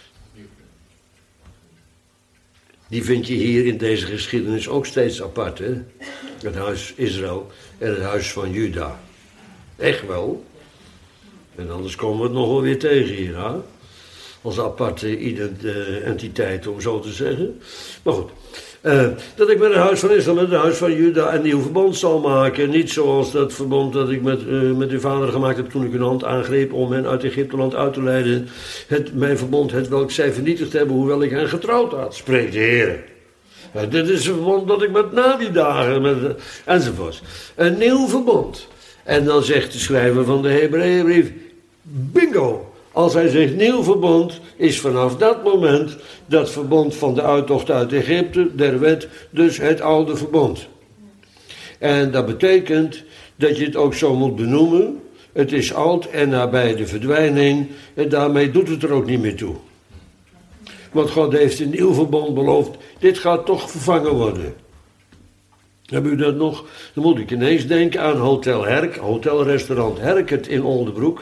Die vind je hier in deze geschiedenis ook steeds apart, hè? Het huis Israël en het huis van Juda. Echt wel. En anders komen we het nog wel weer tegen hier, hè? Als aparte entiteit, om zo te zeggen. Maar goed. Uh, dat ik met het huis van Israël, met het huis van Juda een nieuw verbond zal maken. Niet zoals dat verbond dat ik met, uh, met uw vader gemaakt heb toen ik hun hand aangreep om hen uit Egypteland uit te leiden. Het, mijn verbond, het welk zij vernietigd hebben, hoewel ik hen getrouwd had, spreekt de Heer. Uh, dit is een verbond dat ik met na die dagen, met, uh, enzovoort. Een nieuw verbond. En dan zegt de schrijver van de Hebreeënbrief, bingo, Als hij zegt nieuw verbond, is vanaf dat moment dat verbond van de uittocht uit Egypte, der wet, dus het oude verbond. En dat betekent dat je het ook zo moet benoemen. Het is oud en nabij de verdwijning en daarmee doet het er ook niet meer toe. Want God heeft een nieuw verbond beloofd, dit gaat toch vervangen worden. Hebben u dat nog? Dan moet ik ineens denken aan Hotel Herk, hotelrestaurant Herket in Oldebroek.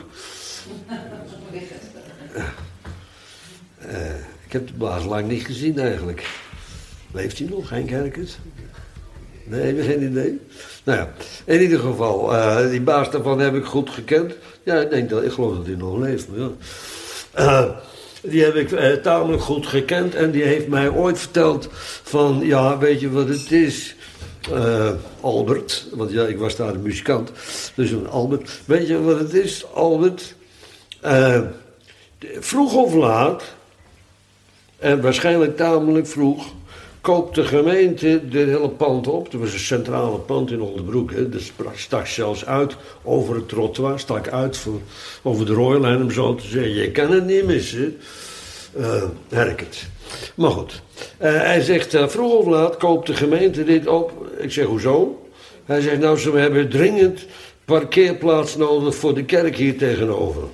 Uh, uh, ik heb de baas lang niet gezien eigenlijk. Leeft hij nog, Henk Herket? Nee, heb je geen idee? Nou ja, in ieder geval, uh, die baas daarvan heb ik goed gekend. Ja, ik denk dat, ik geloof dat hij nog leeft, maar ja. Uh, die heb ik uh, tamelijk goed gekend en die heeft mij ooit verteld van, ja, weet je wat het is? Uh, Albert, want ja, ik was daar een muzikant. Dus een Albert, weet je wat het is, Albert? Uh, vroeg of laat, en waarschijnlijk tamelijk vroeg, koopt de gemeente de hele pand op. Er was een centrale pand in Oldebroek. Hè. Dat stak zelfs uit over het trottoir. Stak uit voor, over de rooilijn, om zo te zeggen. Je kan het niet missen. Uh, Herket. Maar goed. Uh, hij zegt, uh, vroeg of laat koopt de gemeente dit op. Ik zeg, hoezo? Hij zegt, nou, ze hebben dringend parkeerplaats nodig voor de kerk hier tegenover.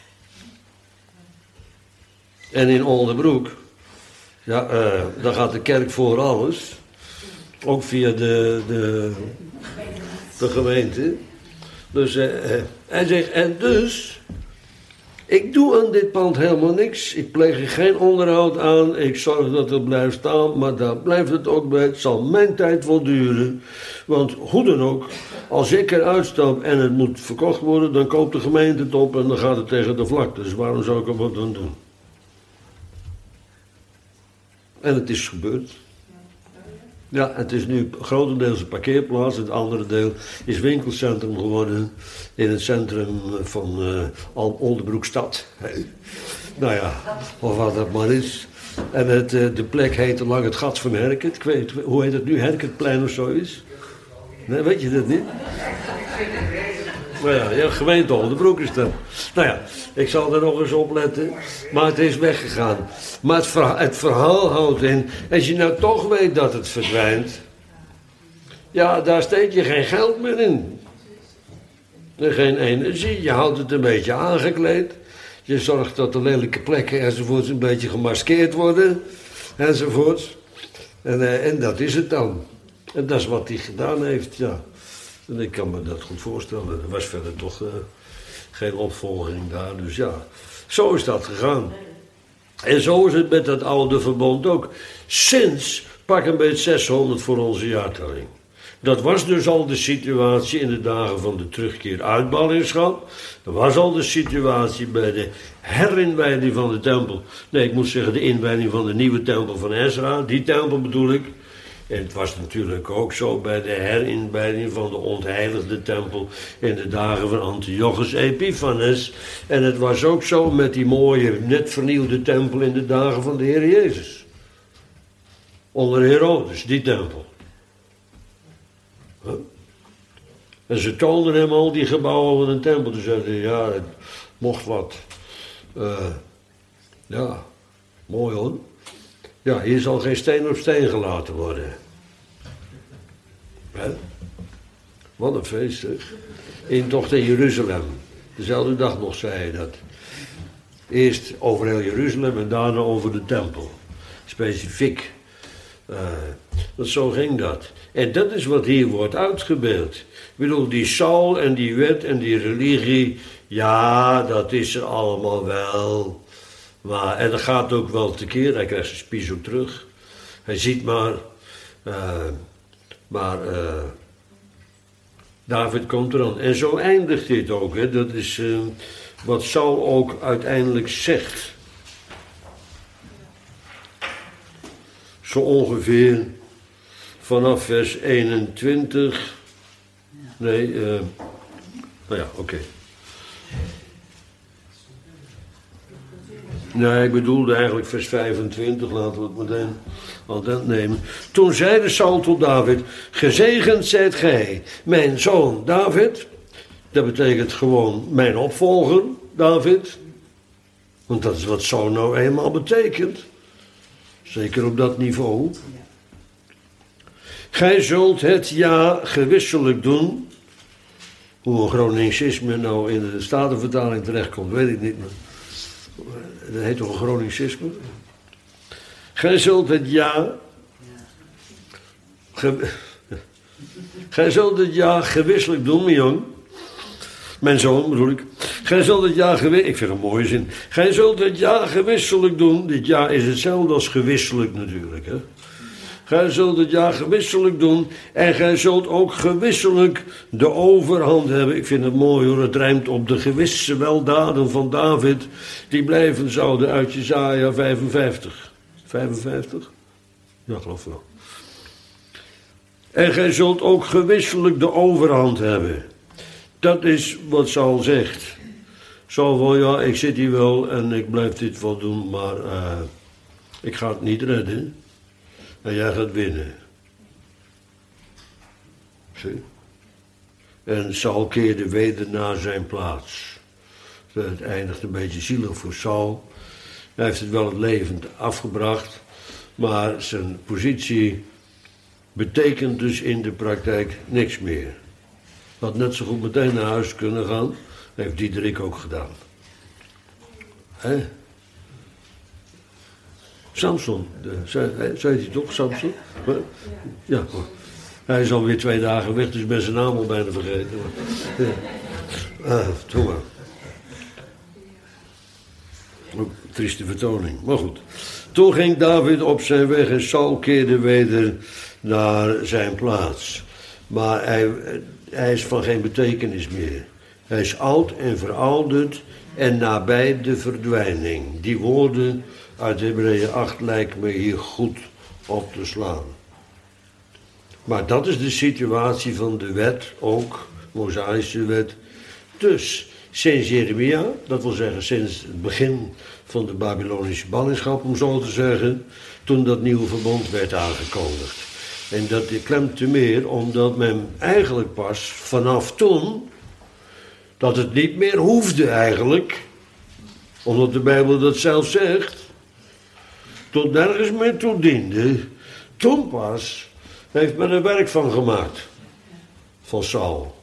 En in Oldebroek, ja, uh, dan gaat de kerk voor alles. Ook via de, de, de gemeente. Dus uh, uh, hij zegt, en dus, ik doe aan dit pand helemaal niks. Ik pleeg er geen onderhoud aan. Ik zorg dat het blijft staan, maar daar blijft het ook bij. Het zal mijn tijd wel duren. Want hoe dan ook, als ik eruit stap en het moet verkocht worden, dan koopt de gemeente het op en dan gaat het tegen de vlakte. Dus waarom zou ik er wat aan doen? En het is gebeurd. Ja, het is nu grotendeels een parkeerplaats. Het andere deel is winkelcentrum geworden in het centrum van uh, Oldebroekstad. Hey. Nou ja, of wat dat maar is. En het, uh, de plek heette lang het Gat van Herket. Ik weet, hoe heet het nu? Herketplein of zo is? Nee, weet je dat niet? Maar ja, ja, gemeente Oldebroek is dat. Nou ja, ik zal er nog eens op letten. Maar het is weggegaan. Maar het verhaal, het verhaal houdt in. Als je nou toch weet dat het verdwijnt. Ja, daar steek je geen geld meer in. En geen energie. Je houdt het een beetje aangekleed. Je zorgt dat de lelijke plekken enzovoorts een beetje gemaskeerd worden. Enzovoorts. En, eh, en dat is het dan. En dat is wat hij gedaan heeft, ja. En ik kan me dat goed voorstellen. Er was verder toch uh, geen opvolging daar. Dus ja, zo is dat gegaan. En zo is het met dat oude verbond ook. Sinds pak een beetje zeshonderd voor onze jaartelling. Dat was dus al de situatie in de dagen van de terugkeer uit ballingschap. Dat was al de situatie bij de herinwijding van de tempel. Nee, ik moet zeggen de inwijding van de nieuwe tempel van Ezra. Die tempel bedoel ik. En het was natuurlijk ook zo bij de herinwijding van de ontheiligde tempel in de dagen van Antiochus Epiphanes. En het was ook zo met die mooie, net vernieuwde tempel in de dagen van de Heer Jezus. Onder Herodes, die tempel. Huh? En ze toonden hem al die gebouwen van een tempel. Ze zeiden, ja, het mocht wat. Uh, ja, mooi hoor. Ja, hier zal geen steen op steen gelaten worden. He? Wat een feest, zeg. Intocht in Jeruzalem. Dezelfde dag nog zei hij dat. Eerst over heel Jeruzalem en daarna over de tempel. Specifiek. Uh, dat zo ging dat. En dat is wat hier wordt uitgebeeld. Ik bedoel, die Saul en die wet en die religie. Ja, dat is er allemaal wel. Maar, en dat gaat ook wel tekeer. Hij krijgt zijn spies ook terug. Hij ziet maar. Uh, maar uh, David komt er aan. En zo eindigt dit ook. Hè. Dat is uh, wat Saul ook uiteindelijk zegt. Zo ongeveer vanaf vers eenentwintig. Nee, uh, nou ja, oké. Okay. Nee, ik bedoelde eigenlijk vers vijfentwintig, laten we het meteen aan het nemen. Toen zeide Saul tot David, gezegend zijt gij, mijn zoon David. Dat betekent gewoon mijn opvolger, David. Want dat is wat zo nou eenmaal betekent. Zeker op dat niveau. Gij zult het ja gewisselijk doen. Hoe een Groningsisme nou in de Statenvertaling terechtkomt, weet ik niet. Maar dat heet toch een Groningsisme? Gij zult het ja... Ge, gij zult het ja gewisselijk doen, mijn jong. Mijn zoon bedoel ik. Gij zult het ja gewisselijk... Ik vind het een mooie zin. Gij zult het ja gewisselijk doen. Dit ja is hetzelfde als gewisselijk natuurlijk, hè. Gij zult het ja gewisselijk doen en gij zult ook gewisselijk de overhand hebben. Ik vind het mooi hoor, het rijmt op de gewisse weldaden van David die blijven zouden uit Jesaja vijfenvijftig. vijfenvijftig? Ja, geloof wel. En gij zult ook gewisselijk de overhand hebben. Dat is wat Saul zegt. Saul van ja, ik zit hier wel en ik blijf dit wel doen, maar uh, ik ga het niet redden. En jij gaat winnen. Zie? En Saul keerde weder naar zijn plaats. Het eindigt een beetje zielig voor Saul. Hij heeft het wel het levend afgebracht. Maar zijn positie betekent dus in de praktijk niks meer. Had net zo goed meteen naar huis kunnen gaan. Heeft Diederik ook gedaan. Hè? Samson, de, zei, zei hij toch, Samson? Ja, ja hoor. Hij is alweer twee dagen weg, dus ik ben zijn naam al bijna vergeten. Maar, ja. Ah, toch maar. Ook een trieste vertoning, maar goed. Toen ging David op zijn weg en Saul keerde weder naar zijn plaats. Maar hij, hij is van geen betekenis meer. Hij is oud en verouderd en nabij de verdwijning. Die woorden uit Hebreeën acht lijken me hier goed op te slaan. Maar dat is de situatie van de wet, ook, Mosaïsche wet. Dus, sinds Jeremia, dat wil zeggen sinds het begin van de Babylonische ballingschap, om zo te zeggen, toen dat nieuwe verbond werd aangekondigd. En dat klemt te meer omdat men eigenlijk pas vanaf toen, dat het niet meer hoefde eigenlijk, omdat de Bijbel dat zelf zegt, tot nergens meer toe diende, toen pas heeft men er werk van gemaakt, van Saul.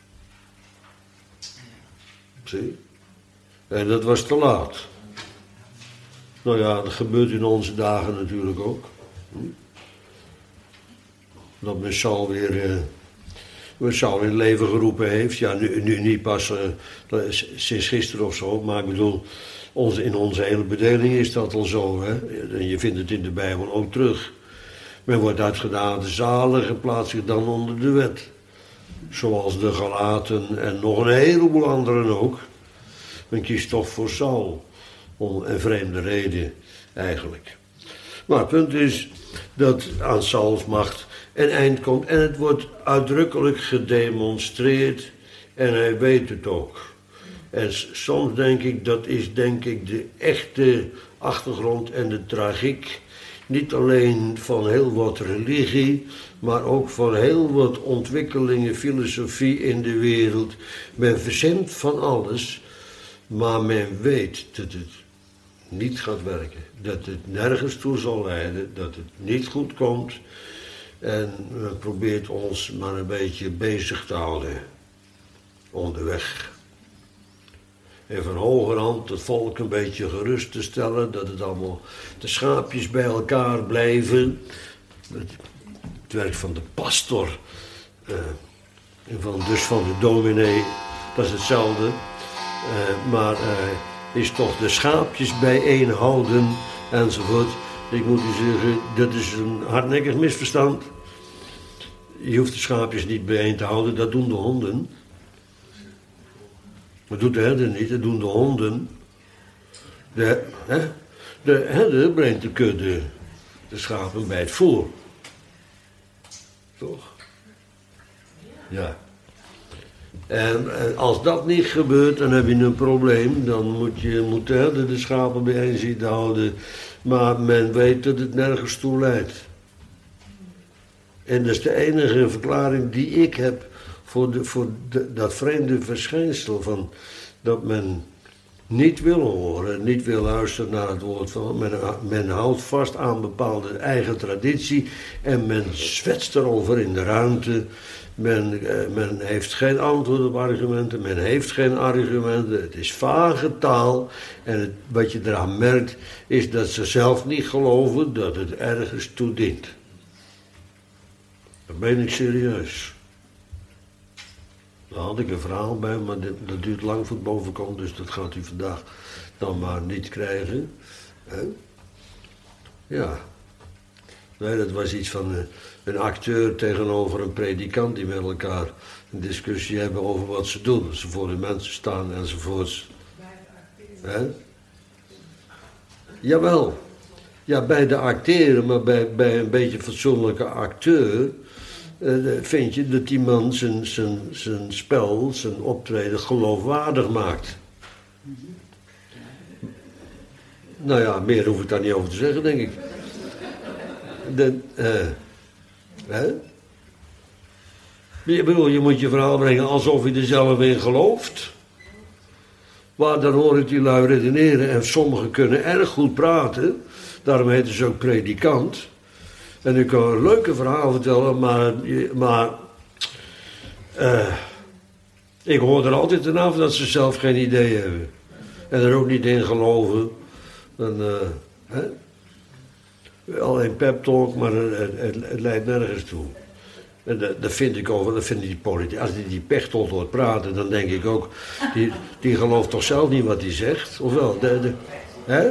Zie? En dat was te laat. Nou ja, dat gebeurt in onze dagen natuurlijk ook. Dat men Saul weer, uh, weer Saul in leven geroepen heeft. Ja, nu, nu niet pas uh, sinds gisteren of zo, maar ik bedoel, onze, in onze hele bedeling is dat al zo. Hè? En je vindt het in de Bijbel ook terug. Men wordt uitgedaan de zalen en plaatst zich dan onder de wet. Zoals de Galaten en nog een heleboel anderen ook. Men kiest toch voor Saul. Om een vreemde reden eigenlijk. Maar het punt is dat aan Sauls macht een eind komt. En het wordt uitdrukkelijk gedemonstreerd. En hij weet het ook. En soms denk ik, dat is denk ik de echte achtergrond en de tragiek. Niet alleen van heel wat religie, maar ook van heel wat ontwikkelingen, filosofie in de wereld. Men verzint van alles, maar men weet dat het niet gaat werken. Dat het nergens toe zal leiden, dat het niet goed komt. En men probeert ons maar een beetje bezig te houden onderweg. En van hogerhand het volk een beetje gerust te stellen, dat het allemaal de schaapjes bij elkaar blijven. Het werk van de pastor uh, en van, dus van de dominee, dat is hetzelfde. Uh, maar uh, is toch de schaapjes bijeenhouden enzovoort. Ik moet u zeggen, dat is een hardnekkig misverstand. Je hoeft de schaapjes niet bijeen te houden, dat doen de honden. Dat doet de herder niet, dat doen de honden. De, hè, de herder brengt de kudde, de schapen bij het voer. Toch? Ja. En, en als dat niet gebeurt, dan heb je een probleem. Dan moet, je, moet de herder de schapen bijeen zien te houden. Maar men weet dat het nergens toe leidt. En dat is de enige verklaring die ik heb voor, de, voor de, dat vreemde verschijnsel van dat men niet willen horen, niet wil luisteren naar het woord van. Men, men houdt vast aan bepaalde eigen traditie en men zwetst erover in de ruimte. Men, eh, men heeft geen antwoord op argumenten, men heeft geen argumenten. Het is vage taal en het, wat je eraan merkt is dat ze zelf niet geloven dat het ergens toe dient. Dat ben ik serieus. Daar had ik een verhaal bij, maar dit, dat duurt lang voor het boven komt, dus dat gaat u vandaag dan maar niet krijgen. He? Ja. Nee, dat was iets van een, een acteur tegenover een predikant die met elkaar een discussie hebben over wat ze doen. Ze voor de mensen staan enzovoorts. He? Jawel. Ja, bij de acteren, maar bij, bij een beetje fatsoenlijke acteur Uh, vind je dat die man zijn, zijn, zijn spel, zijn optreden geloofwaardig maakt. Nou ja, meer hoef ik daar niet over te zeggen, denk ik. De, uh, hè? Ik bedoel, je moet je verhaal brengen alsof je er zelf in gelooft. Maar dan hoor ik die lui redeneren en sommigen kunnen erg goed praten. Daarom heten ze ook predikant. En ik kan een leuke verhaal vertellen, maar, maar uh, ik hoor er altijd in af dat ze zelf geen idee hebben. En er ook niet in geloven. Dan, uh, hè? Alleen pep talk, maar het, het, het leidt nergens toe. En dat, dat vind ik over, dat vind ik die politiek. Als die die Pechtold hoort praten, dan denk ik ook, die, die gelooft toch zelf niet wat hij zegt? Of wel? De, de, hè?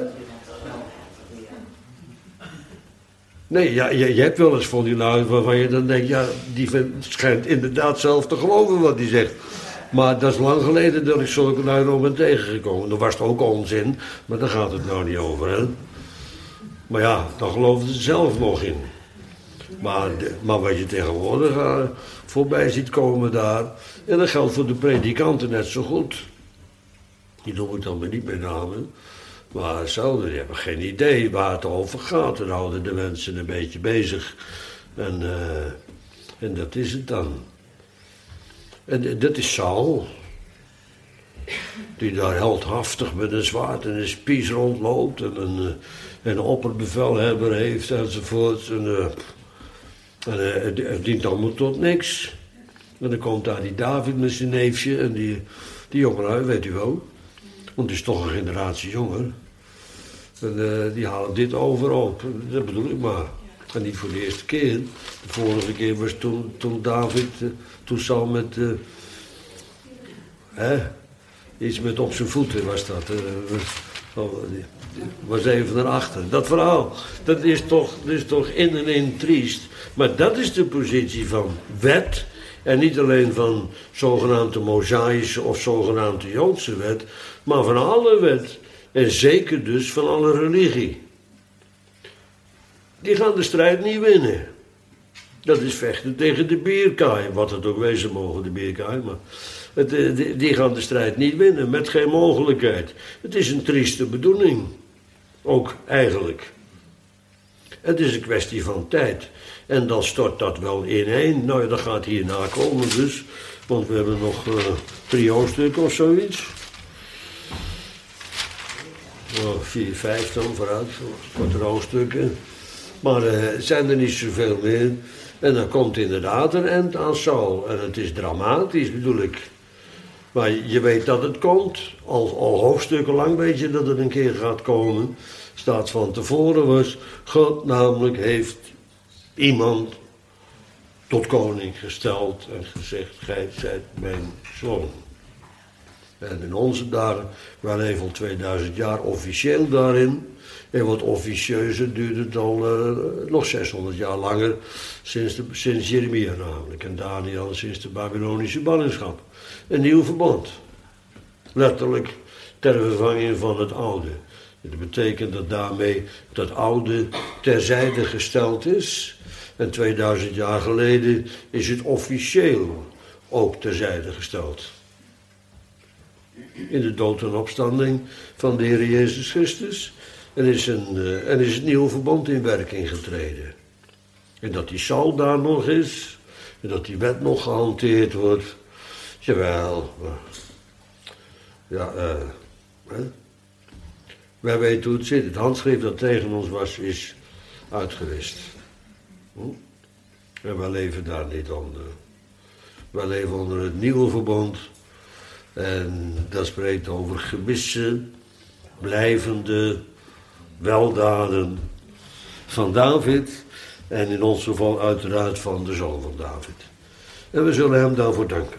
Nee, ja, je, je hebt wel eens van die lui waarvan je dan denkt, ja, die schijnt inderdaad zelf te geloven wat hij zegt. Maar dat is lang geleden dat ik zulke lui nog ben tegengekomen. Dan was het ook onzin, maar daar gaat het nou niet over, hè. Maar ja, dan geloven ze zelf nog in. Maar, de, maar wat je tegenwoordig uh, voorbij ziet komen daar, en dat geldt voor de predikanten net zo goed. Die noem ik dan maar niet met namen. Maar zelden, die hebben geen idee waar het over gaat. Dan houden de mensen een beetje bezig. En, uh, en dat is het dan. En dat is Saul. Die daar heldhaftig met een zwaard en een spies rondloopt. En een, een opperbevelhebber heeft enzovoort. En, uh, en uh, het dient allemaal tot niks. En dan komt daar die David met zijn neefje. En die, die jongelui, weet u wel. Want het is toch een generatie jonger. En uh, die halen dit overop. Dat bedoel ik maar. En niet voor de eerste keer. De vorige keer was toen, toen David, uh, toen Saul met... Uh, hè, iets met op zijn voeten was dat. Uh, was, oh, die, die was even naar achter. Dat verhaal, dat is toch, dat is toch in en in triest. Maar dat is de positie van wet. En niet alleen van zogenaamde Mosaïsche of zogenaamde Joodse wet. Maar van alle wet. En zeker dus van alle religie. Die gaan de strijd niet winnen. Dat is vechten tegen de bierkaai. Wat het ook wezen mogen, de bierkaai. Maar het, die, die gaan de strijd niet winnen. Met geen mogelijkheid. Het is een trieste bedoeling. Ook eigenlijk. Het is een kwestie van tijd. En dan stort dat wel ineen. Nou ja, dat gaat hierna komen dus. Want we hebben nog uh, drie hoofdstukken of zoiets. Oh, vier, vijf dan vooruit. Korte hoofdstukken. Maar er uh, zijn er niet zoveel meer. En dan komt inderdaad een eind aan Saul. En het is dramatisch, bedoel ik. Maar je weet dat het komt. Al, al hoofdstukken lang weet je dat het een keer gaat komen. Staat van tevoren was. God namelijk heeft iemand tot koning gesteld en gezegd, gij zijt mijn zoon. En in onze dagen, wij leven al tweeduizend jaar officieel daarin. En wat officieuzer duurt het al uh, nog zeshonderd jaar langer, sinds, de, sinds Jeremia namelijk. En Daniel sinds de Babylonische ballingschap. Een nieuw verbond. Letterlijk ter vervanging van het oude. Dat betekent dat daarmee dat oude terzijde gesteld is. En tweeduizend jaar geleden is het officieel ook terzijde gesteld. In de dood en opstanding van de Heer Jezus Christus. En is, een, uh, en is het nieuwe verbond in werking getreden. En dat die Saul daar nog is. En dat die wet nog gehanteerd wordt. Jawel. Ja, uh, Hè? Wij weten hoe het zit. Het handschrift dat tegen ons was, is uitgewist. Hm? En wij leven daar niet onder. Wij leven onder het nieuwe verbond. En dat spreekt over gewisse, blijvende weldaden van David. En in ons geval uiteraard van de zoon van David. En we zullen hem daarvoor danken.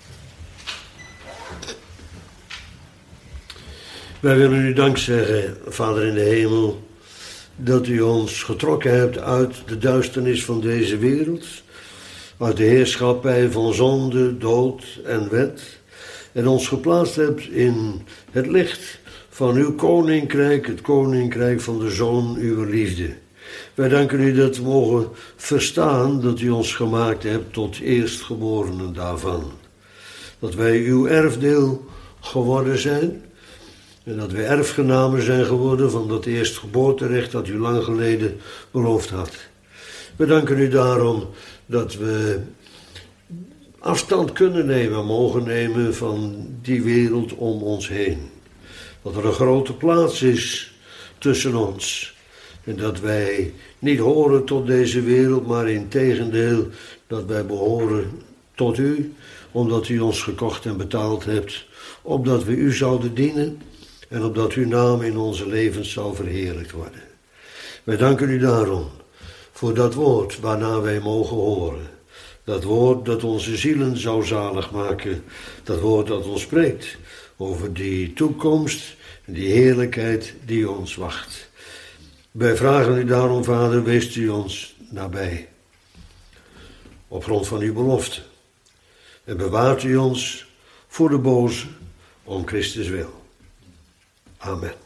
Wij willen u dank zeggen, Vader in de hemel, dat u ons getrokken hebt uit de duisternis van deze wereld, uit de heerschappij van zonde, dood en wet, en ons geplaatst hebt in het licht van uw koninkrijk, het koninkrijk van de Zoon uw liefde. Wij danken u dat we mogen verstaan dat u ons gemaakt hebt tot eerstgeborenen daarvan. Dat wij uw erfdeel geworden zijn. En dat wij erfgenamen zijn geworden van dat eerstgeboorterecht dat u lang geleden beloofd had. We danken u daarom dat we afstand kunnen nemen, mogen nemen van die wereld om ons heen. Dat er een grote plaats is tussen ons. En dat wij niet horen tot deze wereld, maar integendeel dat wij behoren tot u, omdat u ons gekocht en betaald hebt, opdat we u zouden dienen en opdat uw naam in onze levens zal verheerlijkt worden. Wij danken u daarom voor dat woord waarna wij mogen horen. Dat woord dat onze zielen zou zalig maken. Dat woord dat ons spreekt over die toekomst en die heerlijkheid die ons wacht. Wij vragen u daarom, Vader, wees u ons nabij. Op grond van uw belofte. En bewaart u ons voor de boze om Christus wil. Amen.